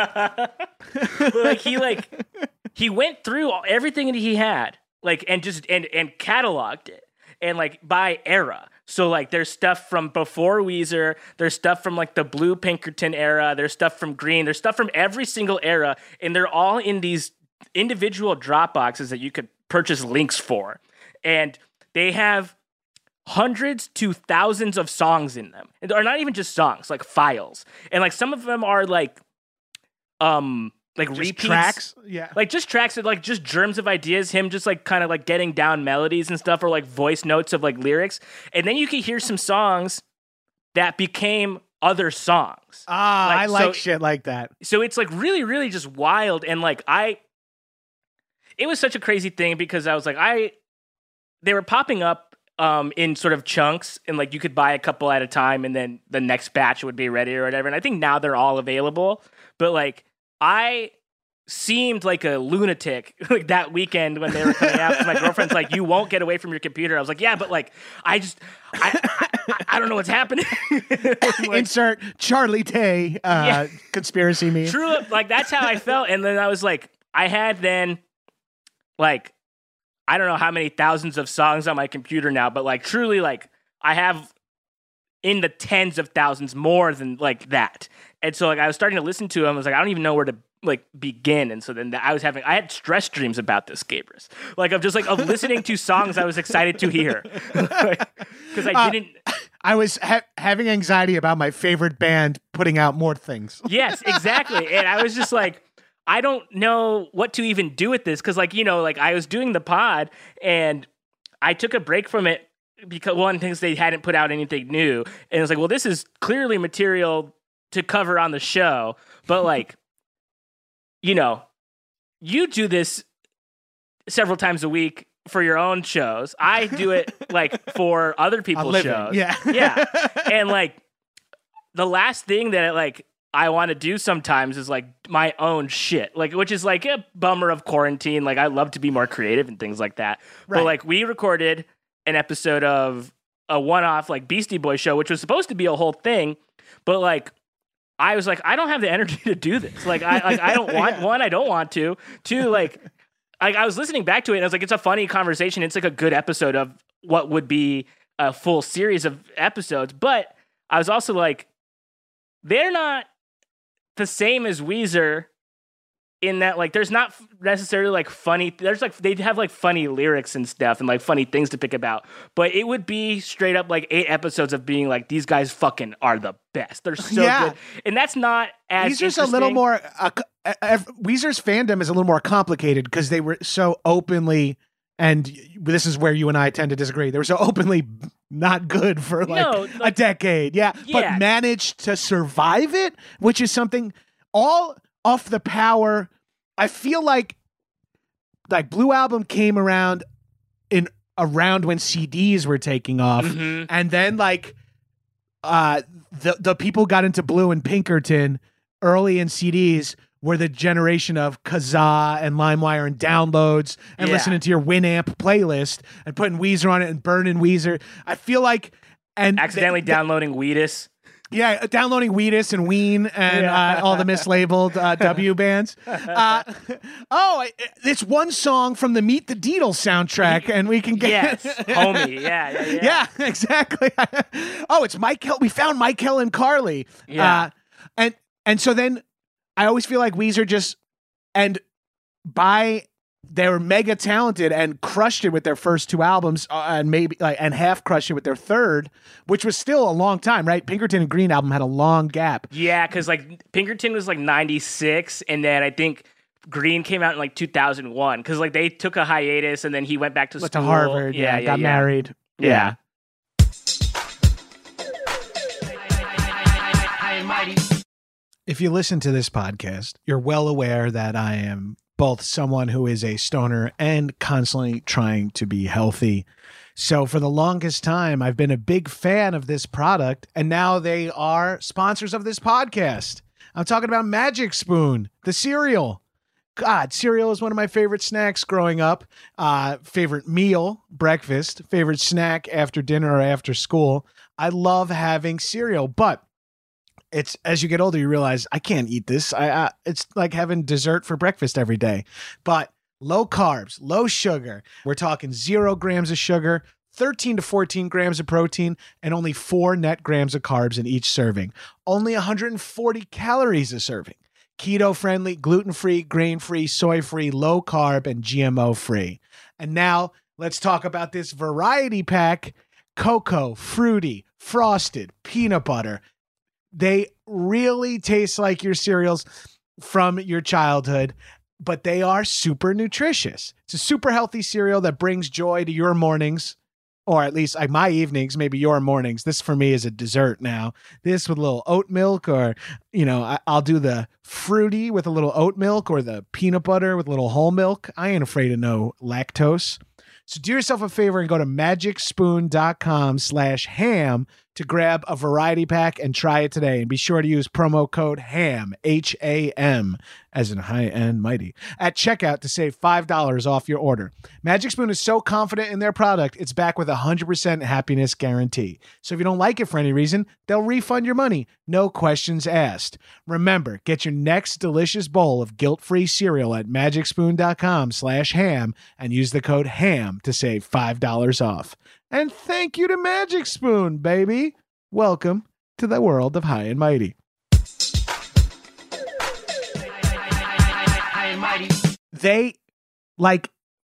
But like he like he went through all- everything that he had like and just and and cataloged it and like by era. So like there's stuff from before Weezer, there's stuff from like the Blue Pinkerton era, there's stuff from Green, there's stuff from every single era, and they're all in these individual drop boxes that you could purchase links for. And they have hundreds to thousands of songs in them. And or not even just songs, like files. And like some of them are like um like Just repeats. tracks, yeah. Like just tracks of like just germs of ideas, him just like kind of like getting down melodies and stuff, or like voice notes of like lyrics. And then you can hear some songs that became other songs. Ah, Like, I like so- shit like that. So it's like really, really just wild. And like I it was such a crazy thing because I was like, I they were popping up um, in sort of chunks, and like you could buy a couple at a time, and then the next batch would be ready or whatever. And I think now they're all available. But like I seemed like a lunatic like that weekend when they were coming out. 'Cause my girlfriend's like, "You won't get away from your computer." I was like, "Yeah, but like I just I I, I don't know what's happening." Like, Insert Charlie Day uh, Yeah. conspiracy meme. True, like that's how I felt. And then I was like, I had then like I don't know how many thousands of songs on my computer now, but like truly like I have in the tens of thousands more than like that. And so like I was starting to listen to them. I was like, I don't even know where to like begin. And so then I was having I had stress dreams about this, Gabrus. Like of just like of listening to songs I was excited to hear. Because I Uh, didn't I was ha- having anxiety about my favorite band putting out more things. Yes, exactly. And I was just like, I don't know what to even do with this. Cause like, you know, like I was doing the pod and I took a break from it because one thing is they hadn't put out anything new. And it was like, well, this is clearly material to cover on the show. But like, you know, you do this several times a week for your own shows. I do it like for other people's living, shows. yeah. Yeah. And like the last thing that like I want to do sometimes is like my own shit, like which is like a bummer of quarantine. Like I love to be more creative and things like that. Right. But like we recorded an episode of a one-off like Beastie Boys show, which was supposed to be a whole thing, but like I was like, I don't have the energy to do this. Like I like I don't want Yeah. one, I don't want to. Two, like like I was listening back to it and I was like, it's a funny conversation. It's like a good episode of what would be a full series of episodes. But I was also like, they're not the same as Weezer in that like there's not necessarily like funny there's like they have like funny lyrics and stuff and like funny things to pick about, but it would be straight up like eight episodes of being like these guys fucking are the best, they're so Yeah. good, and that's not as Weezer's a little interesting. more. Uh, uh, uh, Weezer's fandom is a little more complicated because they were so openly, and this is where you and I tend to disagree. They were so openly not good for like, No, a like- decade, yeah, Yeah. but managed to survive it, which is something all off the power. I feel like like Blue Album came around in around when C Ds were taking off, Mhm. and then like uh the the people got into Blue and Pinkerton early in C Ds were the generation of Kazaa and LimeWire and downloads and Yeah. listening to your Winamp playlist and putting Weezer on it and burning Weezer. I feel like and accidentally th- downloading Wheatus. yeah, downloading Wheatus and Ween and Yeah. uh, all the mislabeled uh, W bands. Uh, oh, I- it's one song from the Meet the Deedle soundtrack, and we can get Yes, homie. Yeah, yeah, yeah. yeah, exactly. Oh, it's Michael. We found Michael and Carly. Yeah. Uh, and and so then I always feel like Weezer just and by they were mega talented and crushed it with their first two albums, uh, and maybe like and half crushed it with their third, which was still a long time, right? Pinkerton and Green album had a long gap. Yeah, because like Pinkerton was like ninety-six, and then I think Green came out in like two thousand one. Because like they took a hiatus, and then he went back to Went school. to Harvard, yeah, got married. Yeah. If you listen to this podcast, you're well aware that I am both someone who is a stoner and constantly trying to be healthy. So for the longest time, I've been a big fan of this product, and now they are sponsors of this podcast. I'm talking about Magic Spoon, the cereal. God, cereal is one of my favorite snacks growing up. Uh, favorite meal, breakfast, favorite snack after dinner or after school. I love having cereal, but it's as you get older, you realize I can't eat this. I, I it's like having dessert for breakfast every day. But low carbs, low sugar. We're talking zero grams of sugar, thirteen to fourteen grams of protein, and only four net grams of carbs in each serving. Only one hundred forty calories a serving. Keto friendly, gluten free, grain free, soy free, low carb, and G M O free. And now let's talk about this variety pack: cocoa, fruity, frosted, peanut butter. They really taste like your cereals from your childhood, but they are super nutritious. It's a super healthy cereal that brings joy to your mornings, or at least like my evenings, maybe your mornings. This for me is a dessert now. This with a little oat milk, or, you know, I, I'll do the fruity with a little oat milk, or the peanut butter with a little whole milk. I ain't afraid of no lactose. So do yourself a favor and go to magicspoon.com slash ham to grab a variety pack and try it today. And be sure to use promo code HAM, H A M, as in high and mighty, at checkout to save five dollars off your order. Magic Spoon is so confident in their product, it's back with a one hundred percent happiness guarantee. So if you don't like it for any reason, they'll refund your money. No questions asked. Remember, get your next delicious bowl of guilt-free cereal at magicspoon.com slash ham and use the code HAM to save five dollars off. And thank you to Magic Spoon, baby. Welcome to the world of High and Mighty. They, like,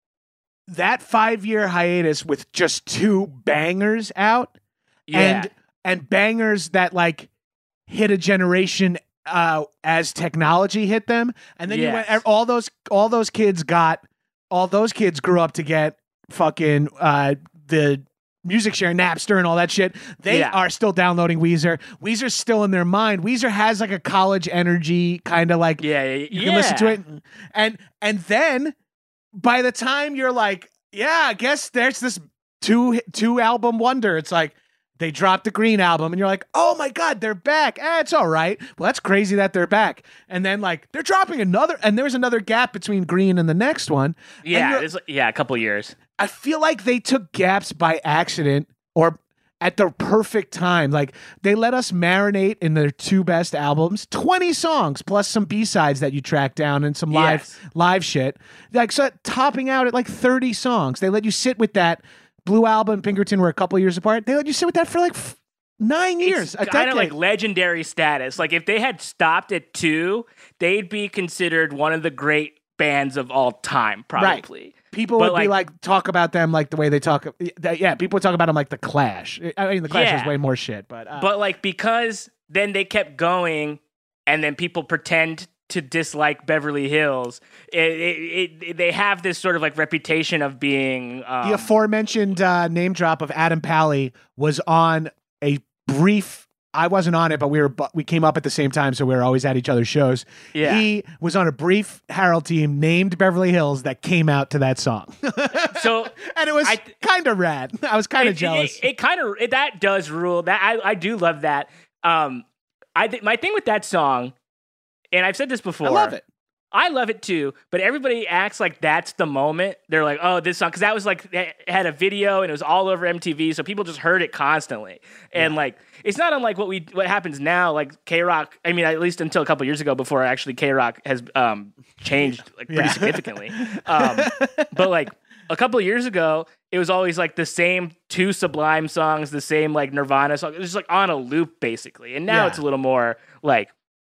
that five-year hiatus with just two bangers out, Yeah. and and bangers that, like, hit a generation uh, as technology hit them, and then Yes. you went, all those all those kids got, all those kids grew up to get fucking uh, the music share, Napster, and all that shit. They Yeah. are still downloading Weezer. Weezer's still in their mind. Weezer has like a college energy kind of like, Yeah, yeah, you yeah. can listen to it, and and then by the time you're like, yeah, I guess there's this two two album wonder. It's like they dropped the Green album, and you're like, oh my god, they're back. Eh, it's all right. Well, that's crazy that they're back. And then like they're dropping another, and there was another gap between Green and the next one. And Yeah, you're- it's, yeah, a couple years. I feel like they took gaps by accident or at the perfect time. Like they let us marinate in their two best albums, twenty songs plus some B-sides that you track down and some live Yes. live shit. Like so topping out at like thirty songs. They let you sit with that. Blue Album and Pinkerton were a couple years apart. They let you sit with that for like f- nine years. It's a kind of decade. like legendary status. Like if they had stopped at two, they'd be considered one of the great bands of all time, probably. People But, would be like- like talk about them like the way they talk. Yeah, people would talk about them like the Clash. I mean, the Clash Yeah. is way more shit, but uh, But like because then they kept going, and then people pretend to dislike Beverly Hills. It, it, it, they have this sort of like reputation of being um, the aforementioned uh, name drop of Adam Pally was on a brief. I wasn't on it, but we were bu- we came up at the same time, so we were always at each other's shows. Yeah. He was on a brief Harold team named Beverly Hills that came out to that song, so. and it was I- kind of rad. I was kind of it, jealous. It, it, kind of it, that does rule. That I, I do love that. Um, I th- my thing with that song, and I've said this before. I love it. I love it too, but everybody acts like that's the moment. They're like, "Oh, this song," because that was like it had a video and it was all over M T V, so people just heard it constantly. And like, it's not unlike what we what happens now. Like K Rock, I mean, at least until a couple years ago, before actually K Rock has um, changed like pretty Yeah. significantly. Um, but like a couple of years ago, it was always like the same two Sublime songs, the same like Nirvana song. It was just like on a loop basically. And now Yeah. it's a little more like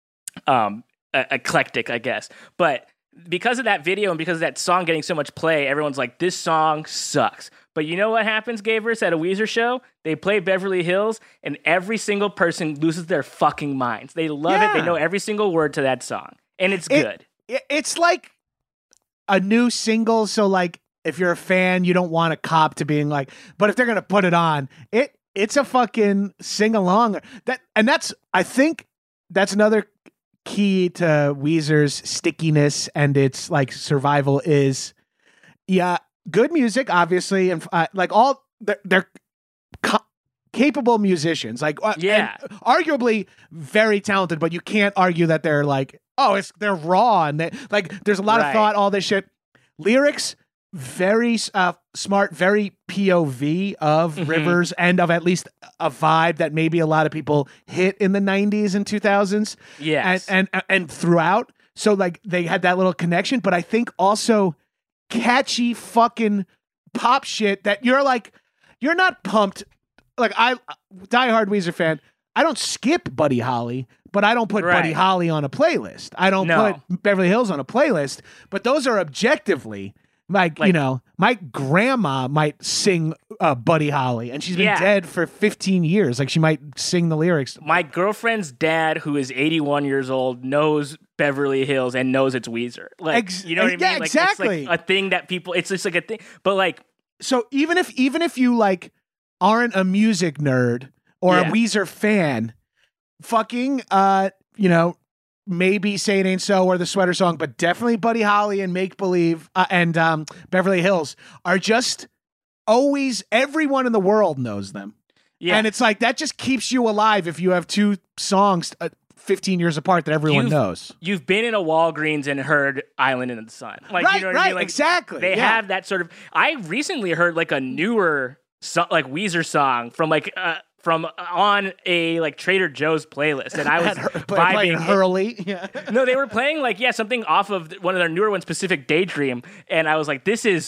um. Uh, eclectic, I guess. But because of that video and because of that song getting so much play, everyone's like, this song sucks. But you know what happens, Gavers, at a Weezer show? They play Beverly Hills, and every single person loses their fucking minds. They love it. They Yeah. know every single word to that song. And it's It- good. It- It's like a new single, so like if you're a fan, you don't want a cop to being like, but if they're gonna put it on, it it's a fucking sing along. That and that's I think that's another key to Weezer's stickiness and its like survival is, yeah, good music, obviously, and uh, like all they're, they're ca- capable musicians, like uh, Yeah. and arguably very talented, but you can't argue that they're like, oh, it's they're raw and they like. There's a lot of Right. thought, all this shit, lyrics. Very uh, smart, very P O V of Mhm. Rivers and of at least a vibe that maybe a lot of people hit in the nineties and two thousands Yes. and, and and throughout. So like they had that little connection, but I think also catchy fucking pop shit that you're like, you're not pumped. Like I, diehard Weezer fan, I don't skip Buddy Holly, but I don't put Buddy Right. Holly on a playlist. I don't No. put Beverly Hills on a playlist, but those are objectively like, you Like- know, my grandma might sing uh, Buddy Holly, and she's been Yeah. dead for fifteen years. Like she might sing the lyrics. My girlfriend's dad, who is eighty-one years old, knows Beverly Hills and knows it's Weezer. Like, Ex- you know what I mean? yeah, Like, exactly. It's like a thing that people, it's just like a thing. But like, So even if even if you like aren't a music nerd or Yeah. a Weezer fan, fucking uh, you know, maybe Say It Ain't So or the Sweater Song, but definitely Buddy Holly and Make Believe uh, and um, Beverly Hills are just always, everyone in the world knows them. Yeah. And it's like, that just keeps you alive if you have two songs uh, fifteen years apart that everyone You've- knows. You've been in a Walgreens and heard Island in the Sun. Like, Right, you know what right, I mean? Like, exactly, They yeah. have that sort of. I recently heard like a newer, so, like Weezer song from like uh, from on a like Trader Joe's playlist, and I was Playing vibing. Hurley. Yeah. No, they were playing like yeah something off of one of their newer ones, Pacific Daydream, and I was like, this is.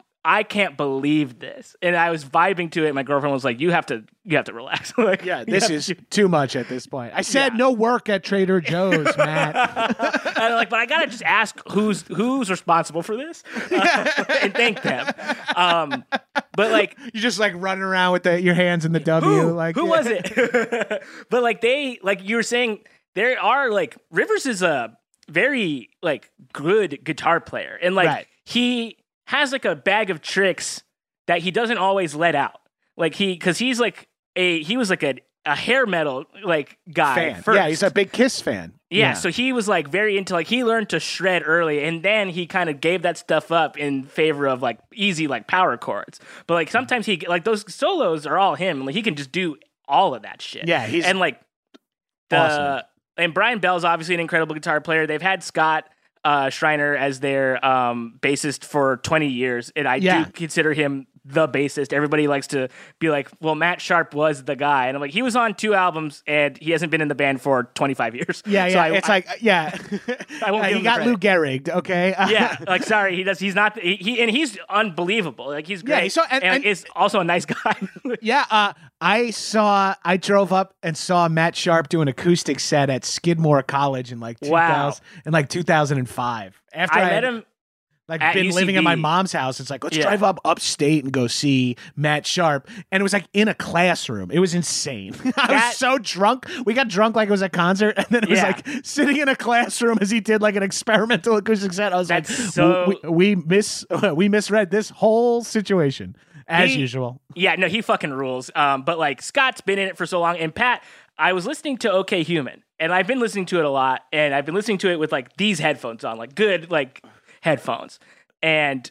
I can't believe this, and I was vibing to it. And my girlfriend was like, "You have to, you have to relax." Like, Yeah, you this have is to- too much at this point. I said Yeah. no work at Trader Joe's, Matt. And I'm like, but I gotta just ask who's who's responsible for this, uh, and thank them. Um, but like, You just like running around with the, your hands in the W. who, like who yeah. was it? But like they, like you were saying, there are like Rivers is a very like good guitar player, and like Right. he has like a bag of tricks that he doesn't always let out. Like he, because he's like a he was like a a hair metal like guy Fan. first. Yeah, he's a big Kiss fan. Yeah, so he was like very into like he learned to shred early, and then he kind of gave that stuff up in favor of like easy like power chords. But like sometimes he like those solos are all him. Like he can just do all of that shit. Yeah, he's and like the awesome. and Brian Bell's obviously an incredible guitar player. They've had Scott uh, Schreiner as their um, bassist for twenty years, and I Yeah. do consider him the bassist. Everybody likes to be like, well, Matt Sharp was the guy. And I'm like, he was on two albums and he hasn't been in the band for twenty-five years. Yeah, yeah. So I- it's I- like, yeah. I won't Uh, give he him the got credit. Lou Gehrig, okay? Yeah, like sorry, he does. He's not. He, he and he's unbelievable. Like he's great. Yeah, he's so- and- and, and- is also a nice guy. Yeah, uh, I saw, I drove up and saw Matt Sharp do an acoustic set at Skidmore College in like two thousand, Wow. in like two thousand five. After I I, met had, him. like at been U C living at my B. mom's house. It's like, let's Yeah. drive up upstate and go see Matt Sharp. And it was like in a classroom. It was insane. I That- was so drunk. We got drunk like it was a concert. And then it was Yeah. like sitting in a classroom as he did like an experimental acoustic set. I was That's like, so- we, we miss, we misread this whole situation as He- usual. Yeah, no, he fucking rules. Um, but like Scott's been in it for so long, and Pat, I was listening to OK Human, and I've been listening to it a lot, and I've been listening to it with like these headphones on, like good like headphones, and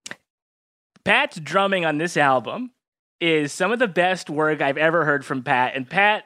Pat's drumming on this album is some of the best work I've ever heard from Pat, and Pat,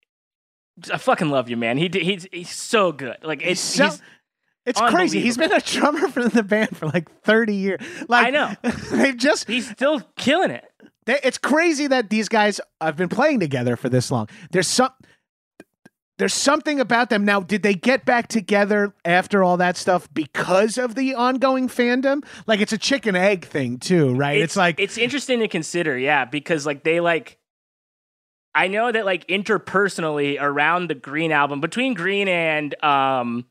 I fucking love you, man. He d- he's he's so good. Like it's so- he's, It's crazy. He's been a drummer for the band for like thirty years. Like I know. They've just he's still killing it. they, it's crazy that these guys have been playing together for this long. There's some there's something about them. Now, did they get back together after all that stuff because of the ongoing fandom? Like it's a chicken egg thing too, right? It's, like it's interesting to consider, yeah, because like they like I know that like interpersonally around the Green album, between Green and um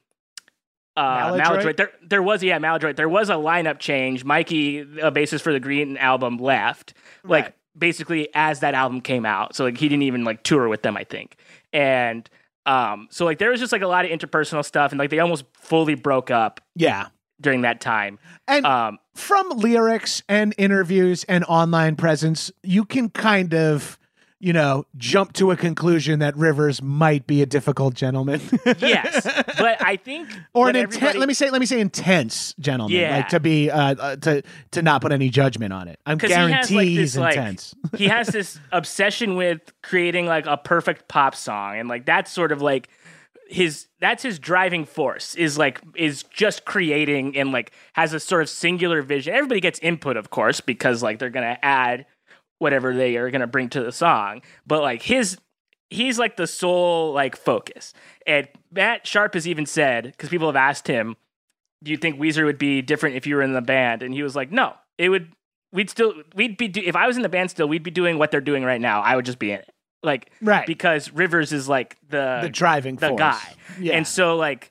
uh Maladroit? Maladroit, there there was yeah, Maladroit, there was a lineup change. Mikey, a bassist for the Green album, left. Like Right. basically as that album came out. So like he didn't even like tour with them, I think. And um so like there was just like a lot of interpersonal stuff, and like they almost fully broke up yeah. during that time. And Um from lyrics and interviews and online presence, you can kind of, you know, jump to a conclusion that Rivers might be a difficult gentleman. yes. But I think or what an intense, everybody- let me say, let me say intense gentleman. Yeah. Like to be, uh, uh, to, to not put any judgment on it. I'm 'Cause he has, guarantee like, he's this, like- intense. he has this obsession with creating like a perfect pop song, and like that's sort of like his that's his driving force is like is just creating, and like has a sort of singular vision. Everybody gets input, of course, because like they're gonna add whatever they are gonna bring to the song, but like his he's like the sole like focus. And Matt Sharp has even said, because people have asked him, do you think Weezer would be different if you were in the band? And he was like, no, it would. We'd still, we'd be, do, if I was in the band still, we'd be doing what they're doing right now. I would just be in it. Like, Right. because Rivers is like the, the driving the force. guy. Yeah. And so like,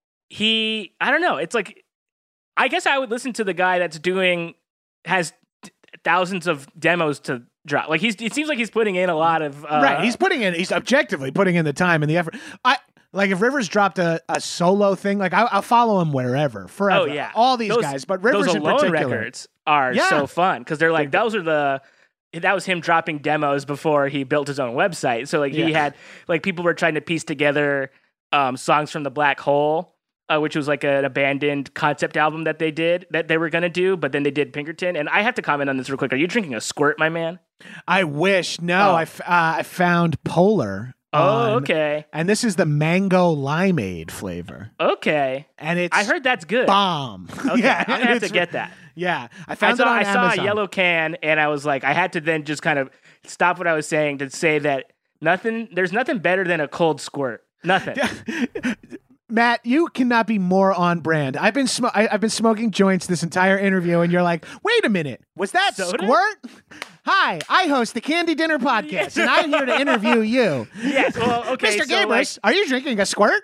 he, I don't know. It's like, I guess I would listen to the guy that's doing, has t- thousands of demos to drop. Like he's, it seems like he's putting in a lot of, uh, right. He's putting in, he's objectively putting in the time and the effort. I, like if Rivers dropped a, a solo thing, like I, I'll follow him wherever, forever. Oh yeah, all these Those- guys, but Rivers those in alone particular. records are Yeah. so fun because they're like those are the that was him dropping demos before he built his own website. So like he Yeah. had like people were trying to piece together um, Songs from the Black Hole, uh, which was like an abandoned concept album that they did that they were gonna do, but then they did Pinkerton. And I have to comment on this real quick. Are you drinking a squirt, my man? I wish. No, Oh. I, f- uh, I found Polar. Oh, on- okay, And this is the mango limeade flavor. okay. And it's I heard that's good. bomb. Okay, yeah, I'm gonna have to it's- get that. Yeah, I I found saw, it on I saw Amazon. a yellow can, and I was like, I had to then just kind of stop what I was saying to say that nothing. There's nothing better than a cold squirt. Nothing. Matt, you cannot be more on brand. I've been sm- I- I've been smoking joints this entire interview, and you're like, wait a minute, was that Soda? squirt? Hi, I host the Candy Dinner Podcast, and I'm here to interview you. Yes. Well, okay. Mister so, like, Gabers, are you drinking a squirt?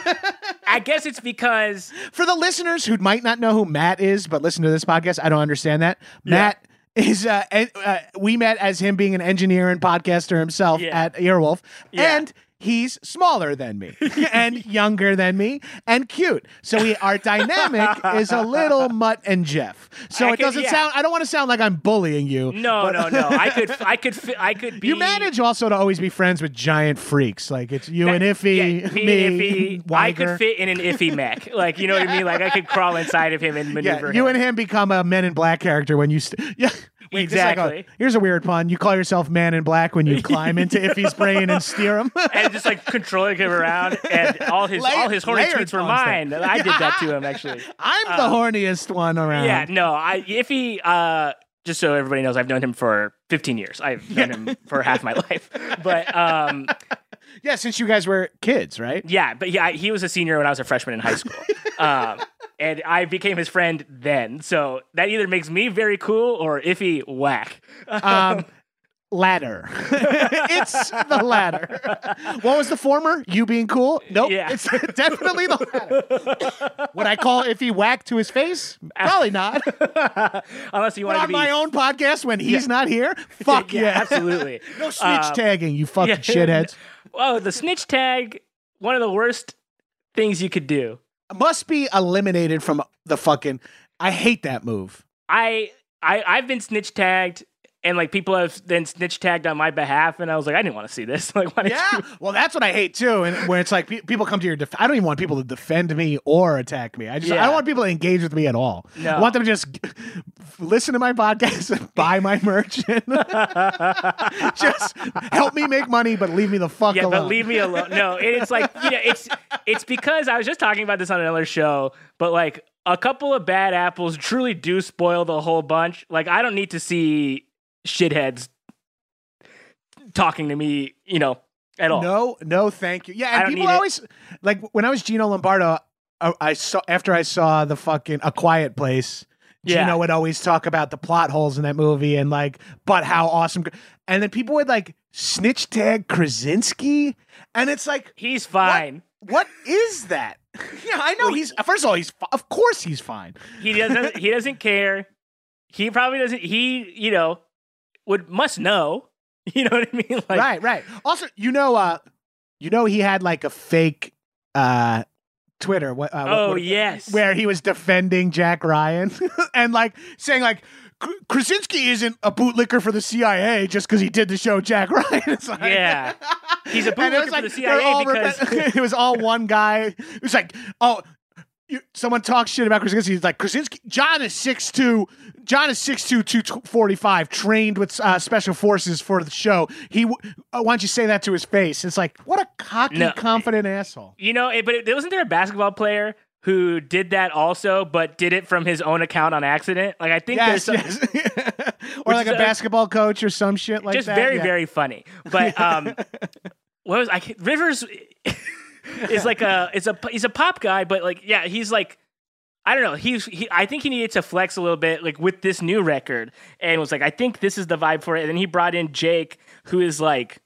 I guess it's because For the listeners who might not know who Matt is, but listen to this podcast, I don't understand that. Matt is, uh, en- uh, we met as him being an engineer and podcaster himself Yeah. at Earwolf, Yeah. and he's smaller than me and younger than me and cute. So we, our dynamic is a little Mutt and Jeff. So I it could- doesn't yeah. sound, I don't want to sound like I'm bullying you. no, but- no, no. I could, I could, fi- I could be. You manage also to always be friends with giant freaks. Like it's you and Iffy, Yeah, me, me, Iffy. I could Weiger. fit in an Iffy mech. Like, you know what I mean? Like, I could crawl inside of him and maneuver Yeah, you him. and him become a Men in Black character when you. St- yeah, Wait, this is like a- Exactly. here's a weird pun. You call yourself Man in Black when you climb into Iffy's brain and steer him. and just like controlling him around, and all his Layer- all his horny layered tweets were content. mine. I did that to him actually. I'm the horniest one around. Yeah, no, I if he uh just so everybody knows, I've known him for fifteen years. I've known him for half my life. But um Yeah, since you guys were kids, right? yeah, but yeah, he was a senior when I was a freshman in high school. um and I became his friend then. So that either makes me very cool or Iffy whack. Um, ladder. It's the latter. What was the former? You being cool? Nope. Yeah. It's definitely the latter. Would I call Iffy whack to his face? Probably not. Unless you But want to on be my own podcast when he's not here? Fuck yeah, yeah. absolutely. No snitch Um, tagging, you fucking yeah. shitheads. Oh, the snitch tag, one of the worst things you could do. Must be eliminated from the fucking. I hate that move. I I I've been snitch tagged, and like people have then snitch tagged on my behalf, and I was like, I didn't want to see this. Like, why did Yeah, you? well, that's what I hate too. And when it's like pe- people come to your, def- I don't even want people to defend me or attack me. I just, I Yeah. don't want people to engage with me at all. No. I want them to just g- listen to my podcast and buy my merch and just help me make money, but leave me the fuck Yeah, alone. but leave me alone. No, and it's like you know, it's it's because I was just talking about this on another show, but like a couple of bad apples truly do spoil the whole bunch. Like I don't need to see shitheads talking to me, you know, at all. No, no, thank you. Yeah, I and don't people need it. always like when I was Gino Lombardo. I, I saw after I saw the fucking A Quiet Place. Yeah. Gino would always talk about the plot holes in that movie and like, but how awesome. And then people would like snitch tag Krasinski, and it's like, He's fine. what is that? Yeah, I know he's. First of all, he's fi- of course he's fine. He doesn't. He doesn't care. He probably doesn't. He, you know, would must know. You know what I mean? Like, right, right. Also, you know, uh, you know, he had like a fake uh Twitter. What? Uh, what- Oh what- yes. where he was defending Jack Ryan and like saying like Kr- Krasinski isn't a bootlicker for the C I A just because he did the show Jack Ryan. It's like, Yeah. He's a And it was bootlicker for like, the C they're I A all because repe- it was all one guy. It was like, oh, you, someone talks shit about Krasinski. He's like, Krasinski, John is six two. John is six two, two forty-five, trained with uh, special forces for the show. He, w- uh, why don't you say that to his face? It's like, what a cocky, No. confident asshole. you know. It, but it, wasn't there a basketball player who did that also, but did it from his own account on accident? Like I think Yes, there's some, yes. or like is a a- basketball coach or some shit like just that. very Yeah. very funny. But um, what was I? can't- Rivers is like a it's a he's a pop guy, but like yeah, he's like. I don't know. He's. He, I think he needed to flex a little bit, like with this new record, and was like, I think this is the vibe for it. And then he brought in Jake, who is like,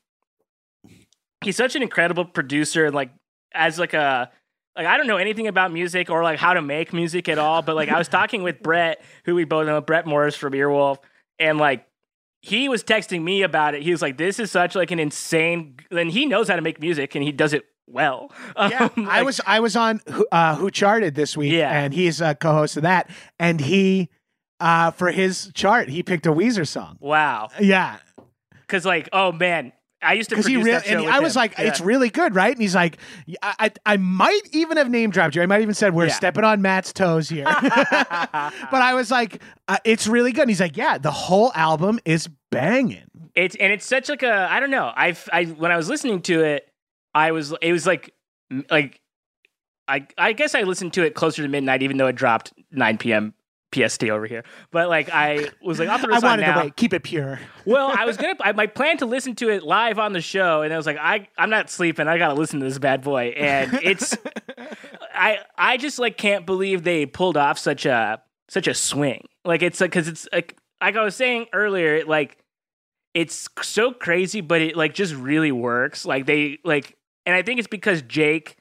he's such an incredible producer, and like as like a, like I don't know anything about music or like how to make music at all, but like I was talking with Brett, who we both know, Brett Morris from Earwolf, and like he was texting me about it. He was like, "This is such like an insane," and he knows how to make music, and he does it well. Yeah, Um, I like- was I was on Who- uh, Who Charted this week, Yeah. and he's a co-host of that, and he uh, for his chart he picked a Weezer song. Wow. Yeah, Cause like, oh man, I used to Because produce he really, that show and with I was him. like, Yeah. it's really good, right? And he's like, I, I, I might even have name dropped you. I might even said we're Yeah. stepping on Matt's toes here. But I was like, uh, it's really good. And he's like, yeah, the whole album is banging. It's and it's such like a I don't know. I've I when I was listening to it, I was it was like like I I guess I listened to it closer to midnight, even though it dropped nine p.m. P S T over here. But like I was like, I'll throw I this on wanted now. to wait, keep it pure. Well, I was gonna. I, my plan to listen to it live on the show, and I was like, I, I'm not sleeping. I gotta listen to this bad boy, and it's, I, I just like can't believe they pulled off such a such a swing. Like it's like because it's like like I was saying earlier, like it's so crazy, but it like just really works. Like they like, and I think it's because Jake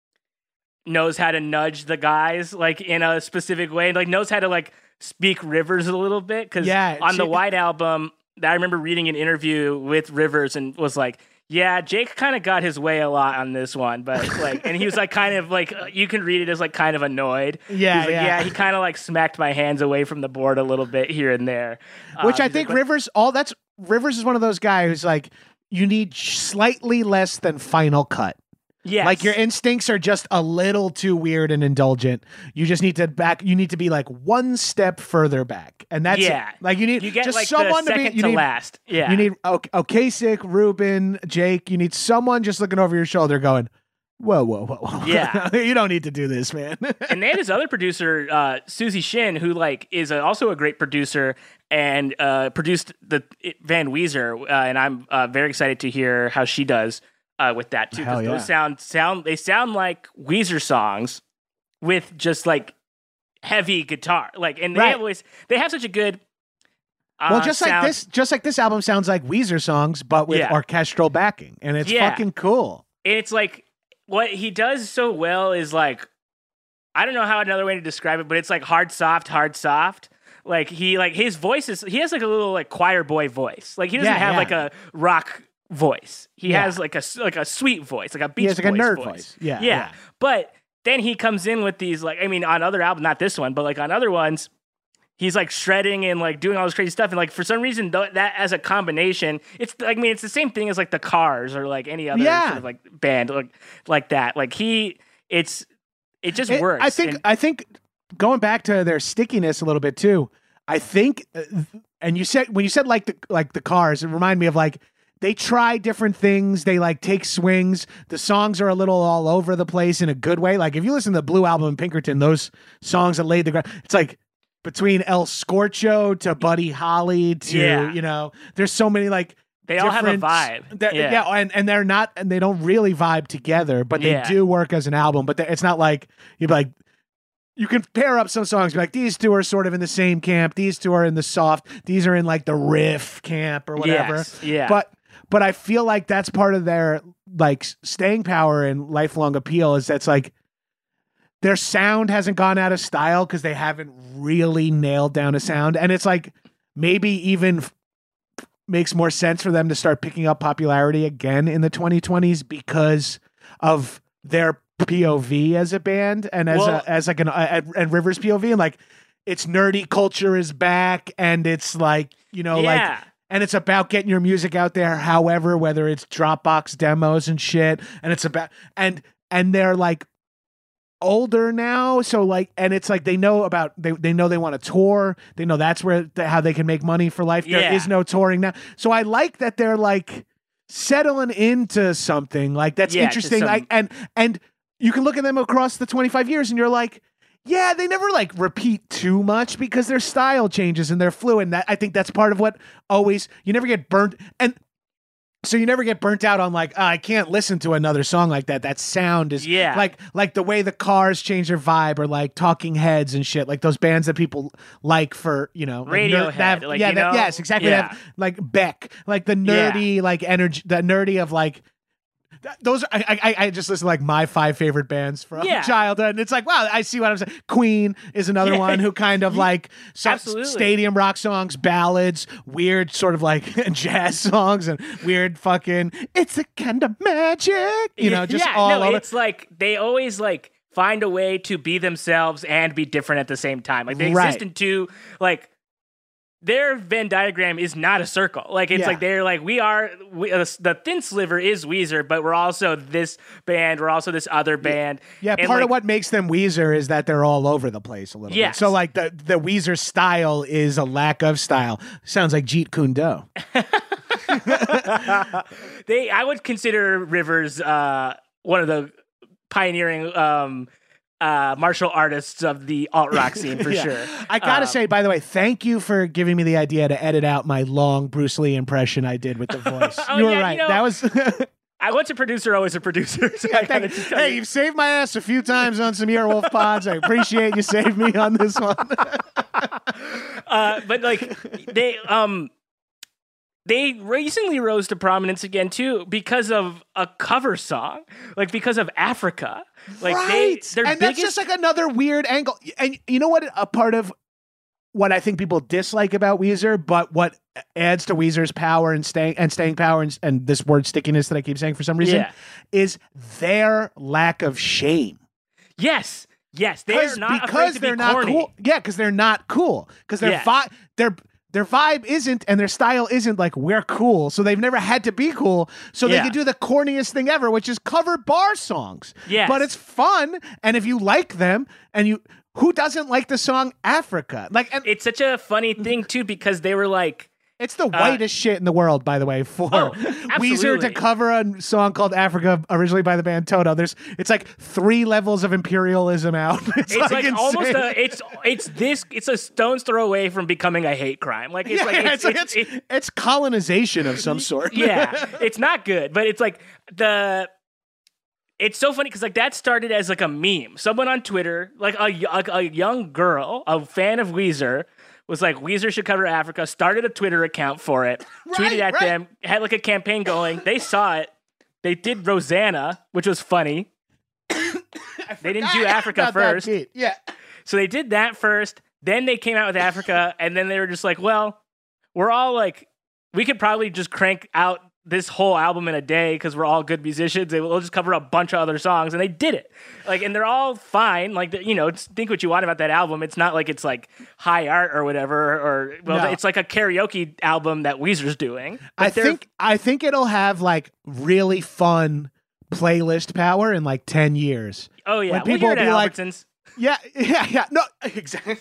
knows how to nudge the guys like in a specific way, and like knows how to like speak Rivers a little bit because Yeah, on the she- White Album, I remember reading an interview with Rivers and was like, yeah, Jake kind of got his way a lot on this one, but like, and he was like kind of like, you can read it as like kind of annoyed. Yeah, He's like, yeah. yeah, he kind of like smacked my hands away from the board a little bit here and there. Which Um, I he's think like, Rivers, all that's Rivers is one of those guys who's like, you need slightly less than Final Cut. yes. Like your instincts are just a little too weird and indulgent. You just need to back. You need to be like one step further back, and that's it. Yeah. Like you need you get just like someone the to be. second You to need last. Yeah. you need Ok- Okasik, Ruben, Jake. You need someone just looking over your shoulder, going, "Whoa, whoa, whoa, whoa." Yeah. you don't need to do this, man. And they had this other producer, uh, Susie Shin, who like is a, also a great producer and uh, produced the Van Weezer, uh, and I'm uh, very excited to hear how she does uh, with that too. Hell Because yeah. those sound sound they sound like Weezer songs with just like heavy guitar, like and they Right. have always they have such a good. Uh, well, just like sound. this, just like this album sounds like Weezer songs, but with Yeah. orchestral backing, and it's Yeah. fucking cool. And it's like what he does so well is like I don't know how another way to describe it, but it's like hard soft, hard soft. Like he like his voice is he has like a little like choir boy voice. Like he doesn't Yeah, have yeah. like a rock voice. He Yeah. has like a like a sweet voice, like a beach He has like a Boys nerd voice. voice. Yeah, yeah. yeah. But then he comes in with these like I mean on other albums, not this one, but like on other ones, he's like shredding and like doing all this crazy stuff, and like for some reason th- that as a combination, it's I mean it's the same thing as like the Cars or like any other Yeah. sort of like band like like that. Like he, it's it just It- works. I think. And- I think going back to their stickiness a little bit too. I think, uh, and you said when you said like the like the Cars, it reminded me of like they try different things. They like take swings. The songs are a little all over the place in a good way. Like if you listen to the Blue Album and Pinkerton, those songs that laid the ground. It's like between El Scorcho to Buddy Holly to Yeah. you know, there's so many like. They all have a different- vibe. that- Yeah. yeah, and, and they're not, and they don't really vibe together, but they Yeah. do work as an album. But they- it's not like you'd be like, you can pair up some songs, be like these two are sort of in the same camp, these two are in the soft, these are in like the riff camp or whatever. Yes, yeah. But but I feel like that's part of their like staying power and lifelong appeal is that's like their sound hasn't gone out of style because they haven't really nailed down a sound, and it's like maybe even f- makes more sense for them to start picking up popularity again in the twenty twenties because of their P O V as a band and as Well- a, as like an uh, and Rivers P O V, and like it's nerdy culture is back, and it's like you know like yeah. and it's about getting your music out there however, whether it's Dropbox demos and shit, and it's about and and they're like older now, so like and it's like they know about they, they know they want to tour, they know that's where the, how they can make money for life. There Yeah. is no touring now, so I like that they're like settling into something like that's Yeah, to interesting. some- Like and and you can look at them across the twenty-five years and you're like, yeah, they never like repeat too much because their style changes and they're fluid. That I think that's part of what always you never get burnt and so you never get burnt out on like oh, I can't listen to another song like that. That sound is Yeah. like like the way the Cars change their vibe or like Talking Heads and shit, like those bands that people like for you know like Radiohead, that have- like, yeah you that- know? yes exactly Yeah. that have, like Beck, like the nerdy like energy, the nerdy of like. th- Those are, I, I I just listen to like my five favorite bands from Yeah. childhood, and it's like wow, I see what I'm saying. Queen is another Yeah. one who kind of like some Absolutely. stadium rock songs, ballads, weird sort of like jazz songs, and weird fucking it's a kind of magic, you know, just yeah, all no, over. it's like they always like find a way to be themselves and be different at the same time. Like they Right. exist in two like their Venn diagram is not a circle. Like it's Yeah. like they're like we are we, uh, the thin sliver is Weezer, but we're also this band. We're also this other band. Yeah, And, part like, of what makes them Weezer is that they're all over the place a little bit. Yes. So like the the Weezer style is a lack of style. Sounds like Jeet Kune Do. they I would consider Rivers uh, one of the pioneering um, uh, martial artists of the alt rock scene for Yeah. sure. I gotta Um, say, by the way, thank you for giving me the idea to edit out my long Bruce Lee impression I did with the voice. Oh, you were yeah, you right. know- that was. I what's a producer always a producer. So I gotta just tell hey, you. you've saved my ass a few times on some Earwolf pods. I appreciate you saved me on this one. uh, but like they um they recently rose to prominence again too because of a cover song, like because of Africa. Like right. they, their and biggest, that's just like another weird angle. And you know what? A part of what I think people dislike about Weezer, but what adds to Weezer's power and staying and staying power and, and this word stickiness that I keep saying for some reason Yeah. is their lack of shame. yes, yes, they're not because afraid to they're be not corny. cool. Yeah, because they're not cool. Because their Yes. vibe, their their vibe isn't, and their style isn't like we're cool. So they've never had to be cool. So they Yeah. can do the corniest thing ever, which is cover bar songs. Yes. but it's fun, and if you like them, and you who doesn't like the song Africa? Like, and It's such a funny thing too because they were like, it's the whitest shit in the world, by the way, for Oh, Weezer to absolutely. cover a song called Africa, originally by the band Toto. There's, it's like three levels of imperialism out. It's, it's like, almost insane. a it's it's this it's a stone's throw away from becoming a hate crime. Like it's yeah, like it's, it's, like it's, it's, it's- it's colonization of some sort. yeah, it's not good, but it's like the. It's so funny because like that started as like a meme. Someone on Twitter, like a, a, a young girl, a fan of Weezer, was like, Weezer should cover Africa, started a Twitter account for it, tweeted Right, at right. them, had like a campaign going. They saw it. They did Rosanna, which was funny. They didn't do Africa About that first. beat. Yeah. So they did that first. Then they came out with Africa, and then they were just like, well, we're all like, we could probably just crank out this whole album in a day because we're all good musicians. They will just cover a bunch of other songs, and they did it. Like, and they're all fine. Like, you know, it's- think what you want about that album. It's not like it's like high art or whatever, or well, No. it's like a karaoke album that Weezer's doing. But I they're- think I think it'll have like really fun playlist power in like ten years. oh yeah, when we'll people hear it be at like- Albertsons. Yeah, yeah, yeah. No, exactly.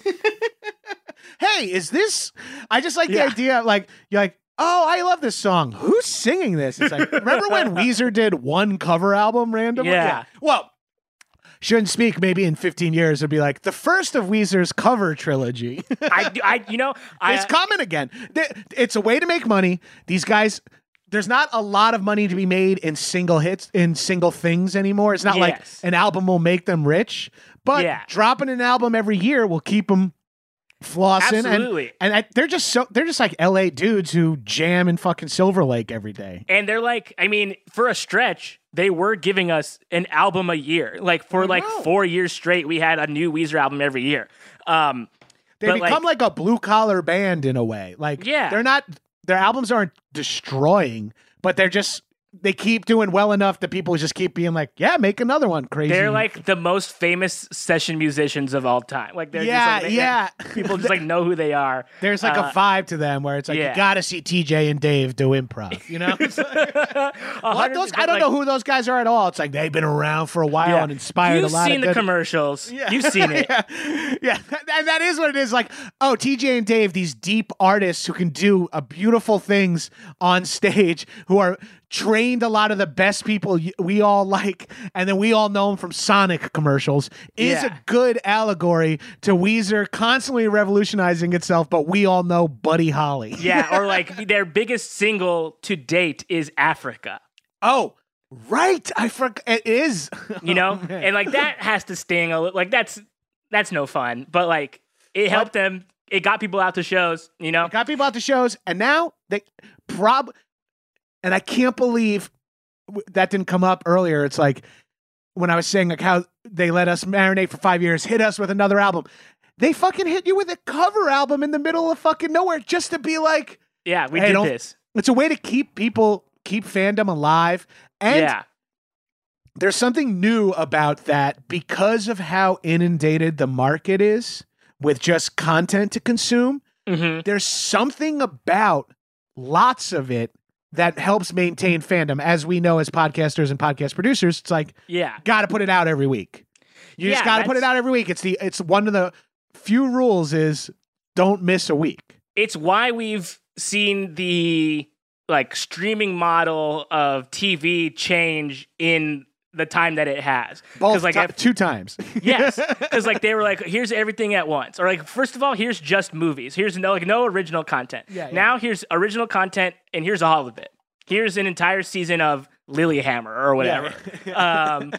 Hey, is this? I just like the Yeah. idea. Like you're like, oh, I love this song. Who's singing this? It's like, remember when Weezer did one cover album randomly? Yeah. Well, shouldn't speak. Maybe in fifteen years, it'd be like the first of Weezer's cover trilogy. I, I, you know, I, It's coming again. Th- It's a way to make money. These guys, there's not a lot of money to be made in single hits, in single things anymore. It's not like Yes. an album will make them rich, but Yeah. dropping an album every year will keep them flossing. Absolutely. And, and I, they're just so, they're just like L A dudes who jam in fucking Silver Lake every day. And they're like, I mean, for a stretch, they were giving us an album a year. Like for I like know. four years straight, we had a new Weezer album every year. Um, They but, become like, a blue collar band in a way. Like, Yeah. they're not, their albums aren't destroying, but they're just, they keep doing well enough that people just keep being like, yeah, make another one. Crazy. they're like the most famous session musicians of all time. Like they're Yeah, just like, they- yeah. people just like know who they are. There's like Uh, a vibe to them where it's like yeah. you gotta see T J and Dave do improv. You know, It's like, A what hundred those? percent, I don't like, know who those guys are at all. It's like they've been around for a while yeah. and inspired You've a lot seen of the good. commercials. Yeah. You've seen it. yeah, yeah, and that is what it is. Like, oh, T J and Dave, these deep artists who can do uh, beautiful things on stage, who are trained a lot of the best people y- we all like, and then we all know them from Sonic commercials, is Yeah. a good allegory to Weezer constantly revolutionizing itself, but we all know Buddy Holly. Yeah, or like their biggest single to date is Africa. Oh, right. I forgot. It is. You know, Oh, man. and like that has to sting a little. Like that's that's no fun. But like it helped them. It got people out to shows. You know, got people out to shows, and now they prob. And I can't believe w- that didn't come up earlier. It's like when I was saying like how they let us marinate for five years, hit us with another album. They fucking hit you with a cover album in the middle of fucking nowhere just to be like, yeah, we Hey, did don't- this. it's a way to keep people, keep fandom alive. And Yeah, there's something new about that because of how inundated the market is with just content to consume. Mhm. there's something about lots of it that helps maintain fandom. As we know, as podcasters and podcast producers, it's like, Yeah. got to put it out every week. You just Yeah, got to put it that's- out every week. It's the it's one of the few rules is don't miss a week. It's why we've seen the like streaming model of T V change in the time that it has. Both like ti- if- two times. Yes, because like they were like, here's everything at once, or like first of all, here's just movies. Here's no like no original content. Yeah, yeah. Now here's original content, and here's all of it. Here's an entire season of Lilyhammer or whatever. um,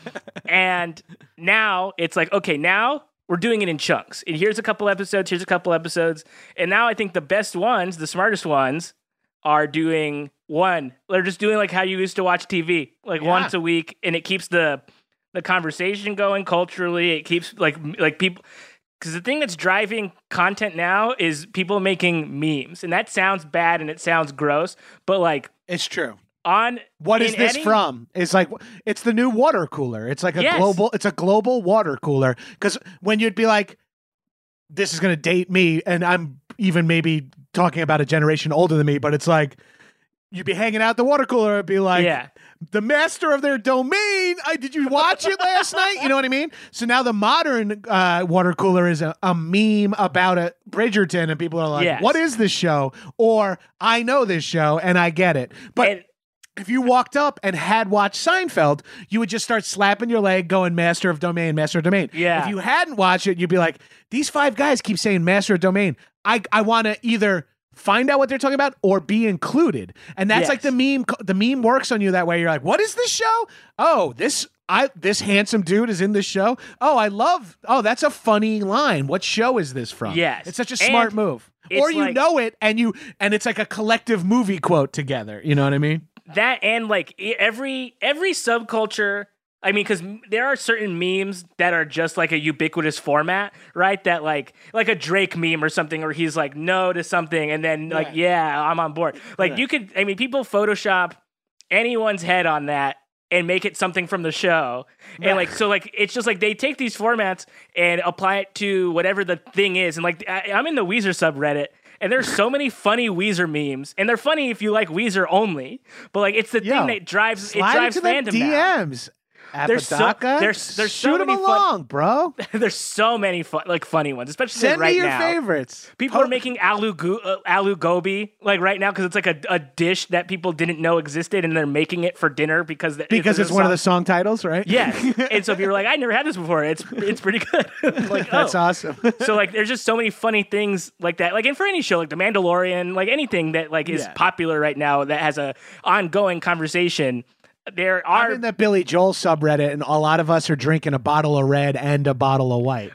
and now it's like, okay, now we're doing it in chunks. And here's a couple episodes. Here's a couple episodes. And now I think the best ones, the smartest ones, are doing one. They're just doing like how you used to watch T V, like Yeah. once a week, and it keeps the the conversation going culturally. It keeps like like people, because the thing that's driving content now is people making memes, and that sounds bad and it sounds gross, but like It's true. on What is in this any- from? It's like it's the new water cooler. It's like a Yes. global. It's a global water cooler. Because when you'd be like, "This is going to date me," and I'm even maybe talking about a generation older than me, but it's like you'd be hanging out at the water cooler. It'd be like, Yeah. the master of their domain. I, did you watch it last night? You know what I mean? So now the modern uh, water cooler is a, a meme about a Bridgerton, and people are like, Yes. "What is this show?" Or "I know this show and I get it." But And- if you walked up and had watched Seinfeld, you would just start slapping your leg, going "Master of Domain, Master of Domain." Yeah. If you hadn't watched it, you'd be like, "These five guys keep saying Master of Domain. I I want to either." Find out what they're talking about or be included. And that's Yes. like the meme the meme works on you that way. You're like, "What is this show? Oh, this I this handsome dude is in this show. Oh, I love Oh, that's a funny line. What show is this from?" Yes. It's such a smart And move. it's Or you like- know it and you and it's like a collective movie quote together. You know what I mean? That and like e- every every subculture. I mean, because there are certain memes that are just like a ubiquitous format, right? That like like a Drake meme or something, where he's like no to something, and then like yeah, I'm on board. Like Right. you could, I mean, people Photoshop anyone's head on that and make it something from the show, and like so like it's just like they take these formats and apply it to whatever the thing is, and like I, I'm in the Weezer subreddit. And there's so many funny Weezer memes, and they're funny if you like Weezer only. But like, it's the Yo, thing that drives it Slide drives into the fandom D now. Ms. There's so- Apodaca, there's- there's so shoot 'em many fun- along, bro. There's so many fun, like funny ones, especially Send right me your now. favorites. People Po- are making alu go- uh, alu gobi like right now because it's like a, a dish that people didn't know existed, and they're making it for dinner because the, because it's a one of the song- song titles, right? Yes, and so if you're like, I never had this before, it's it's pretty good. like, That's oh. awesome. So like, there's just so many funny things like that. Like, and for any show, like The Mandalorian, like anything that like is Yeah. popular right now that has a ongoing conversation. There I'm are in the Billy Joel subreddit, and a lot of us are drinking a bottle of red and a bottle of white.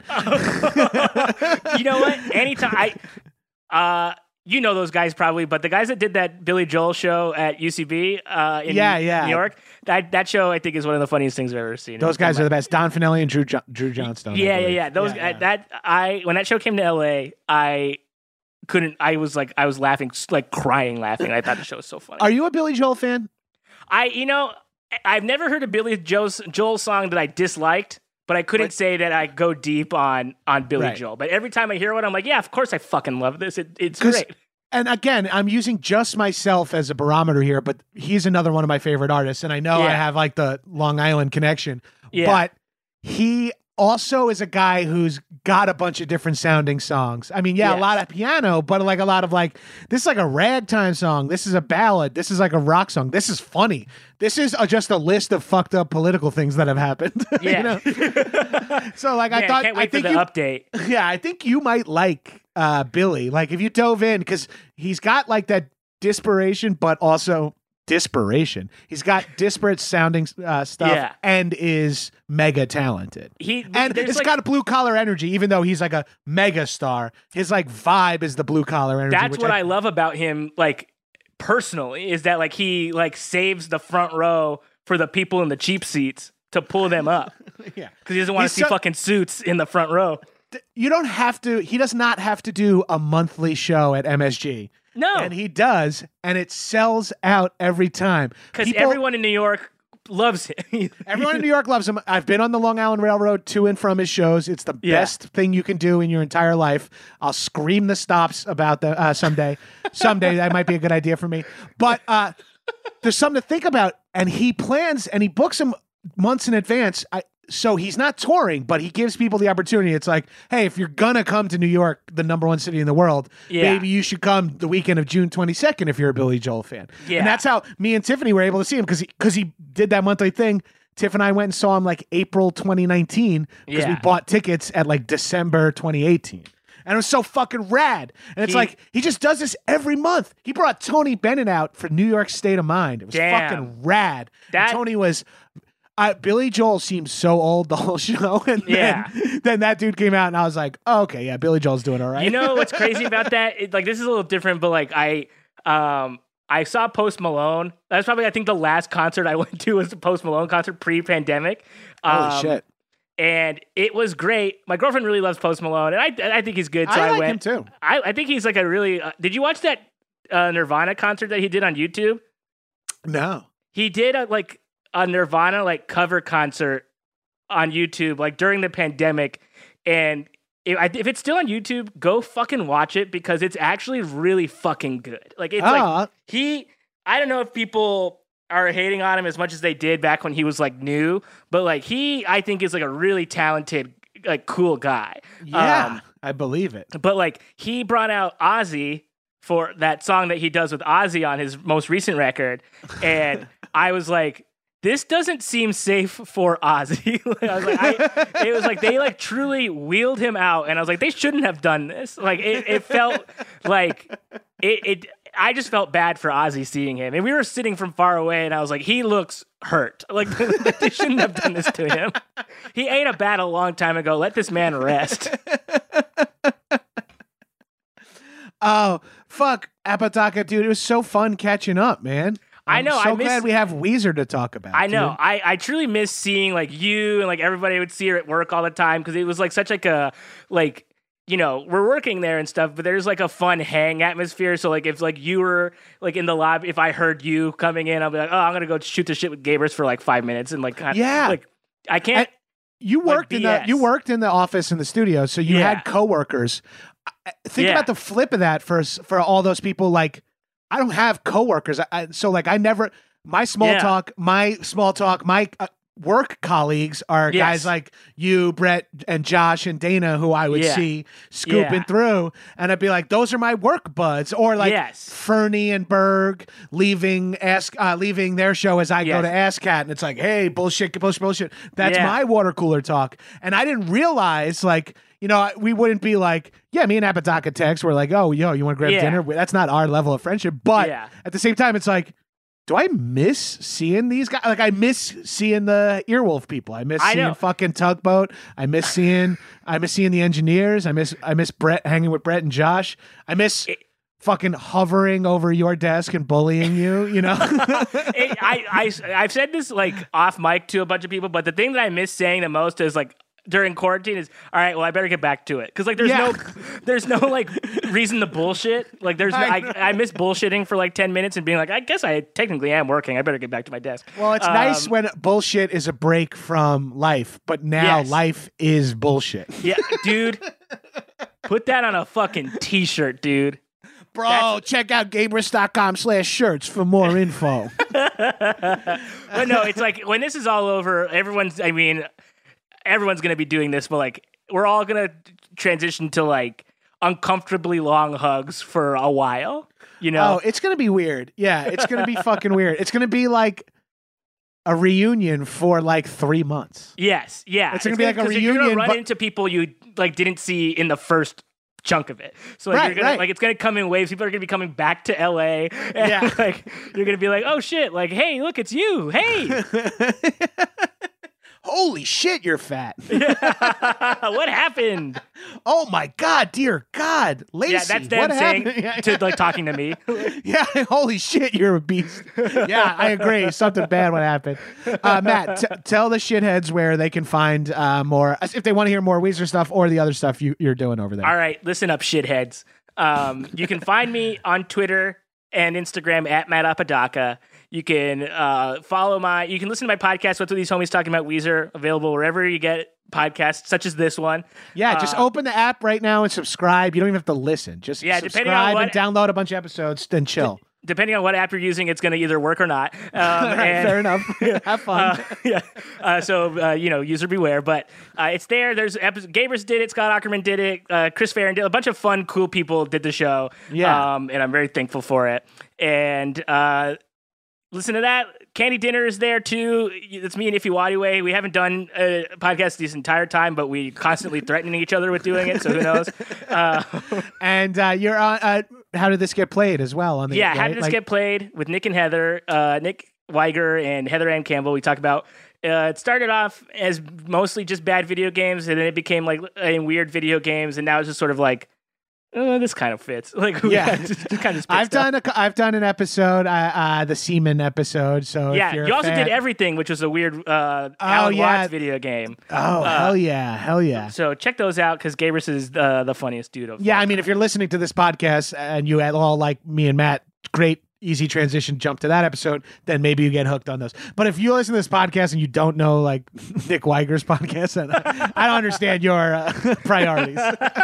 you know what? Anytime I, uh, you know those guys probably, but the guys that did that Billy Joel show at U C B, uh, in Yeah, yeah. New York, that that show I think is one of the funniest things I've ever seen. Those guys are the best. Don Finelli and Drew jo- Drew Johnstone. I Yeah, yeah, believe. yeah. Those uh, that I when that show came to L A, I couldn't. I was like, I was laughing, like crying, laughing. I thought the show was so funny. Are you a Billy Joel fan? I, you know, I've never heard a Billy Joel's, Joel song that I disliked, but I couldn't But- say that I go deep on on Billy Right. Joel. But every time I hear one, I'm like, yeah, of course I fucking love this. It, it's 'Cause- great. And again, I'm using just myself as a barometer here, but he's another one of my favorite artists, and I know I Yeah. have like the Long Island connection. Yeah. But he also is a guy who's got a bunch of different sounding songs. I mean, yeah, a Yes. lot of piano, but like a lot of like this is like a ragtime song. This is a ballad. This is like a rock song. This is funny. This is a, just a list of fucked up political things that have happened. you Yeah. know? So like I Man, thought, can't I wait for think the you, update. yeah, I think you might like uh, Billy. Like if you dove in, because he's got like that desperation, but also desperation. He's got disparate sounding uh, stuff, Yeah. and is mega talented. He And there's it's like, got a blue collar energy, even though he's like a mega star. His like vibe is the blue collar energy. that's which what I, love about him. Like personally, is that like he like saves the front row for the people in the cheap seats to pull them up yeah. because he doesn't want to He's see so- fucking suits in the front row. You don't have to. He does not have to do a monthly show at M S G. No, And he does, and it sells out every time. because People- everyone in New York loves him. Everyone in New York loves him. I've been on the Long Island Railroad to and from his shows. It's the Yeah. best thing you can do in your entire life. I'll scream the stops about the uh, someday. Someday that might be a good idea for me. But uh, there's something to think about. And he plans and he books them months in advance. I, so he's not touring, but he gives people the opportunity. It's like, hey, if you're gonna come to New York, the number one city in the world, Yeah. maybe you should come the weekend of June twenty-second if you're a Billy Joel fan. Yeah. And that's how me and Tiffany were able to see him because he because he did that monthly thing. Tiff and I went and saw him like April twenty nineteen because we Yeah. bought tickets at like December twenty eighteen. And it was so fucking rad. And it's He- like, he just does this every month. He brought Tony Bennett out for New York State of Mind. It was Damn. fucking rad. And That- Tony was, uh, Billy Joel seemed so old the whole show. And Yeah. then, then that dude came out and I was like, oh, okay, yeah, Billy Joel's doing all right. You know what's crazy about that? It, like this is a little different, but like I um I saw Post Malone. That's probably I think the last concert I went to was the Post Malone concert pre-pandemic. Holy Um, shit. And it was great. My girlfriend really loves Post Malone, and I I think he's good. So I I, like went. him too. I I think he's like a really. Uh, did you watch that uh, Nirvana concert that he did on YouTube? No. He did a like a Nirvana like cover concert on YouTube like during the pandemic, and if, I- if it's still on YouTube, go fucking watch it because it's actually really fucking good. Like it's like Ah, he. I don't know if people are hating on him as much as they did back when he was like new, but like he, I think is like a really talented, like cool guy. yeah, Um, I believe it. but like he brought out Ozzy for that song that he does with Ozzy on his most recent record, and I was like, this doesn't seem safe for Ozzy. I was like, I, it was like they like truly wheeled him out, and I was like, they shouldn't have done this. Like it, it felt like it, it. I just felt bad for Ozzy seeing him, and we were sitting from far away, and I was like, he looks hurt. Like they shouldn't have done this to him. He ate a bat a long time ago. Let this man rest. Oh, fuck. Apodaca, dude. It was so fun catching up, man. I I'm know, so I miss- glad we have Weezer to talk about. I know. dude. I, I truly miss seeing like you and like everybody would see her at work all the time because it was like such like a like you know we're working there and stuff, but there's like a fun hang atmosphere. So like if like you were like in the lobby, if I heard you coming in, I'll be like, oh, I'm gonna go shoot the shit with Gabers for like five minutes and like kind Yeah. like I can't. You worked in B the S. you worked in the office in the studio, so you Yeah. had coworkers. I- Think Yeah. about the flip of that for s- for all those people. Like, I don't have coworkers, I, I, so like I never my small Yeah. talk, my small talk, my uh, work colleagues are Yes. guys like you, Brett, and Josh and Dana, who I would Yeah. see scooping Yeah. through, and I'd be like, those are my work buds, or like Yes. Fernie and Berg leaving ask uh, leaving their show as I go Yes. to AskCat, and it's like, hey, bullshit, bullshit, bullshit. That's Yeah. my water cooler talk, and I didn't realize like. You know, we wouldn't be like, yeah, me and Apodaca text. We're like, oh, yo, you want to grab Yeah. dinner? That's not our level of friendship. But Yeah. at the same time, it's like, do I miss seeing these guys? Like, I miss seeing the Earwolf people. I miss I seeing know. fucking Tugboat. I miss seeing, I miss seeing the engineers. I miss, I miss Brett hanging with Brett and Josh. I miss It- fucking hovering over your desk and bullying you. You know, it, I, I, I've said this like off mic to a bunch of people, but the thing that I miss saying the most is like during quarantine is, all right, well, I better get back to it. Cause like there's Yeah. no, there's no like reason to bullshit. Like there's, no, I I, I miss bullshitting for like ten minutes and being like, I guess I technically am working. I better get back to my desk. well, it's nice Um, when bullshit is a break from life, but now Yes. life is bullshit. Yeah, dude, put that on a fucking t-shirt, dude. Bro, That's- check out Gabrus.com slash shirts for more info. But no, it's like when this is all over, everyone's, I mean, everyone's going to be doing this, but like, we're all going to transition to like uncomfortably long hugs for a while, you know? Oh, it's going to be weird. Yeah, it's going to be fucking weird. It's going to be like a reunion for like three months. Yes, yeah. It's gonna be like a 'cause You're reunion, gonna run but- into people you like didn't see in the first chunk of it. So like, Right, you're gonna right. like it's gonna come in waves. People are gonna be coming back to L A. And Yeah. like you're gonna be like, oh shit, like, hey, look, it's you. Hey. Holy shit, you're fat. What happened? Oh my God, dear God. Lacey, Yeah, that's them what saying happened? Yeah, to like talking to me. yeah, holy shit, you're a beast. Yeah, I agree. Something bad would happen. Uh, Matt, t- tell the shitheads where they can find uh, more, if they want to hear more Weezer stuff or the other stuff you, you're doing over there. All right, listen up, shitheads. Um, you can find me on Twitter and Instagram at Matt Apodaca. You can uh, follow my. You can listen to my podcast. What's with these homies talking about Weezer? Available wherever you get podcasts, such as this one. Yeah, just Uh, open the app right now and subscribe. You don't even have to listen. Just Yeah, depending on subscribe what- and download a bunch of episodes, then chill. Depending on what app you're using, it's going to either work or not. Um, and, Fair enough. Have fun. Uh, yeah. Uh, so, uh, you know, user beware. But uh, it's there. There's episodes. Gabers did it. Scott Ackerman did it. Uh, Chris Farron did it. A bunch of fun, cool people did the show. Yeah. Um, and I'm very thankful for it. And uh, listen to that. Candy Dinner is there, too. It's me and Ify Wadiway. We haven't done a podcast this entire time, but we constantly threatening each other with doing it. So who knows? Uh, and uh, you're on. Uh, How Did This Get Played as well? On the yeah, right? How Did This Like- Get Played with Nick and Heather, uh, Nick Weiger and Heather Ann Campbell. We talk about uh, it started off as mostly just bad video games, and then it became like uh, weird video games, and now it's just sort of like, oh, this kind of fits. Like, Yeah. just, just kind of. I've done a, I've done an episode, uh, uh, the Seaman episode. So Yeah, if you're you a also fan- did Everything, which was a weird uh, Oh, Alan yeah. Watts video game. Oh hell yeah, hell yeah. So check those out because Gabers is uh, the funniest dude of Yeah, all I mean, if you're listening to this podcast and you at all like me and Matt, great easy transition jump to that episode, then maybe you get hooked on those. But if you listen to this podcast and you don't know like Nick Weiger's podcast, then I, I don't understand your uh, priorities.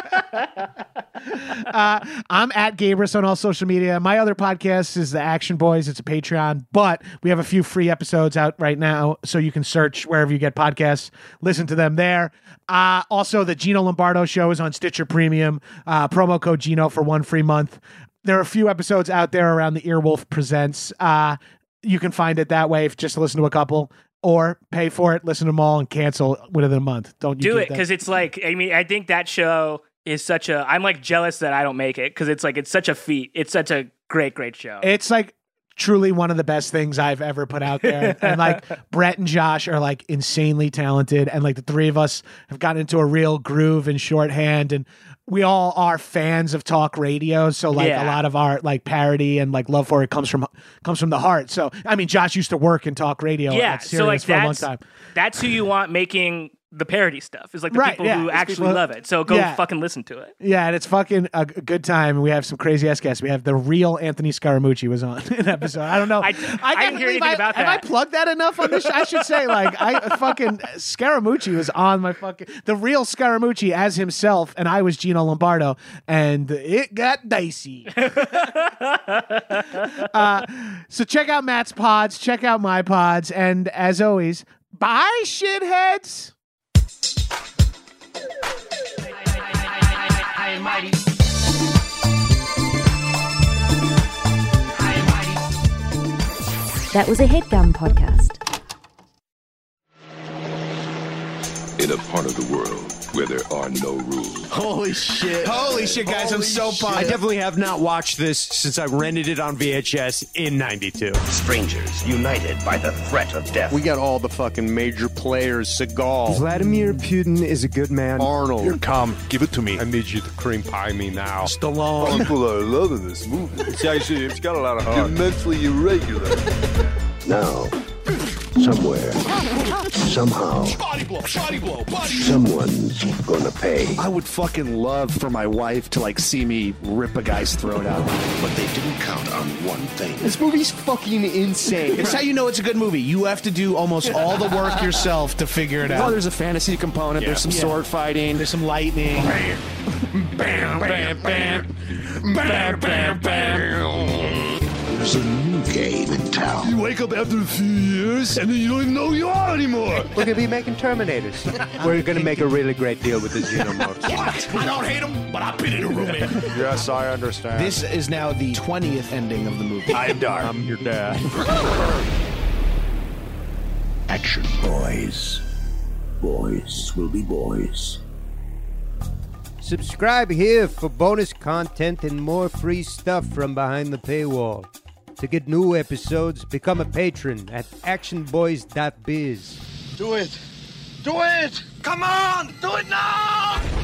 uh, I'm at Gabrus on all social media. My other podcast is the Action Boys. It's a Patreon, but we have a few free episodes out right now, so you can search wherever you get podcasts, listen to them there. Uh, also, the Gino Lombardo Show is on Stitcher Premium. Uh, promo code Gino for one free month. There are a few episodes out there around the Earwolf Presents. Uh, you can find it that way if just listen to a couple, or pay for it, listen to them all, and cancel within a month. Don't you do do it that? because it's like I mean I think that show is such a I'm like jealous that I don't make it because it's like it's such a feat. It's such a great great show. It's like truly one of the best things I've ever put out there. And like Brett and Josh are like insanely talented. And like the three of us have gotten into a real groove in shorthand. And we all are fans of talk radio. So like Yeah. a lot of our like parody and like love for it comes from comes from the heart. So I mean, Josh used to work in talk radio yeah, at so Sirius like for a long that's time. that's who you want making the parody stuff. Is like the Right, people yeah. who It's actually people- love it. So go yeah. fucking listen to it. Yeah, and it's fucking a, g- good time. And we have some crazy ass guests. We have the real Anthony Scaramucci was on an episode. I don't know. I- I can't didn't hear believe anything I, about have I that. plugged that enough on this? Sh- I should say like I fucking Scaramucci was on my fucking the real Scaramucci as himself, and I was Gino Lombardo, and it got dicey. uh, so check out Matt's pods, check out my pods, and as always, bye shitheads. That was a HeadGum podcast. In a part of the world where there are no rules. Holy shit. Holy shit, guys! I'm Holy so shit. pumped. I definitely have not watched this since I rented it on V H S in ninety-two. Strangers united by the threat of death. We got all the fucking major players. Seagal, Vladimir Putin is a good man. Arnold. Here, come, give it to me. I need you to cream pie me now. Stallone. People are loving this movie. It's actually, it's got a lot of heart. You're Immensely irregular. Now, somewhere, somehow, Body blow, body blow, body someone's gonna pay. I would fucking love for my wife to like see me rip a guy's throat out. But they didn't count on one thing. This movie's fucking insane. It's how you know it's a good movie. You have to do almost all the work yourself to figure it Oh, out. there's a fantasy component. There's some Yeah. sword fighting. There's some lightning. There's a new game in town. You wake up after a few years, and then you don't even know who you are anymore. We're gonna be making Terminators. We're gonna make a really great deal with the Xenomorphs. I don't hate him, but I've been in a room. Yes, I understand. This is now the twentieth ending of the movie. I am dark. I'm your dad. Action boys. Boys will be boys. Subscribe here for bonus content and more free stuff from behind the paywall. To get new episodes, become a patron at action boys dot biz. Do it. Do it. Come on. Do it now.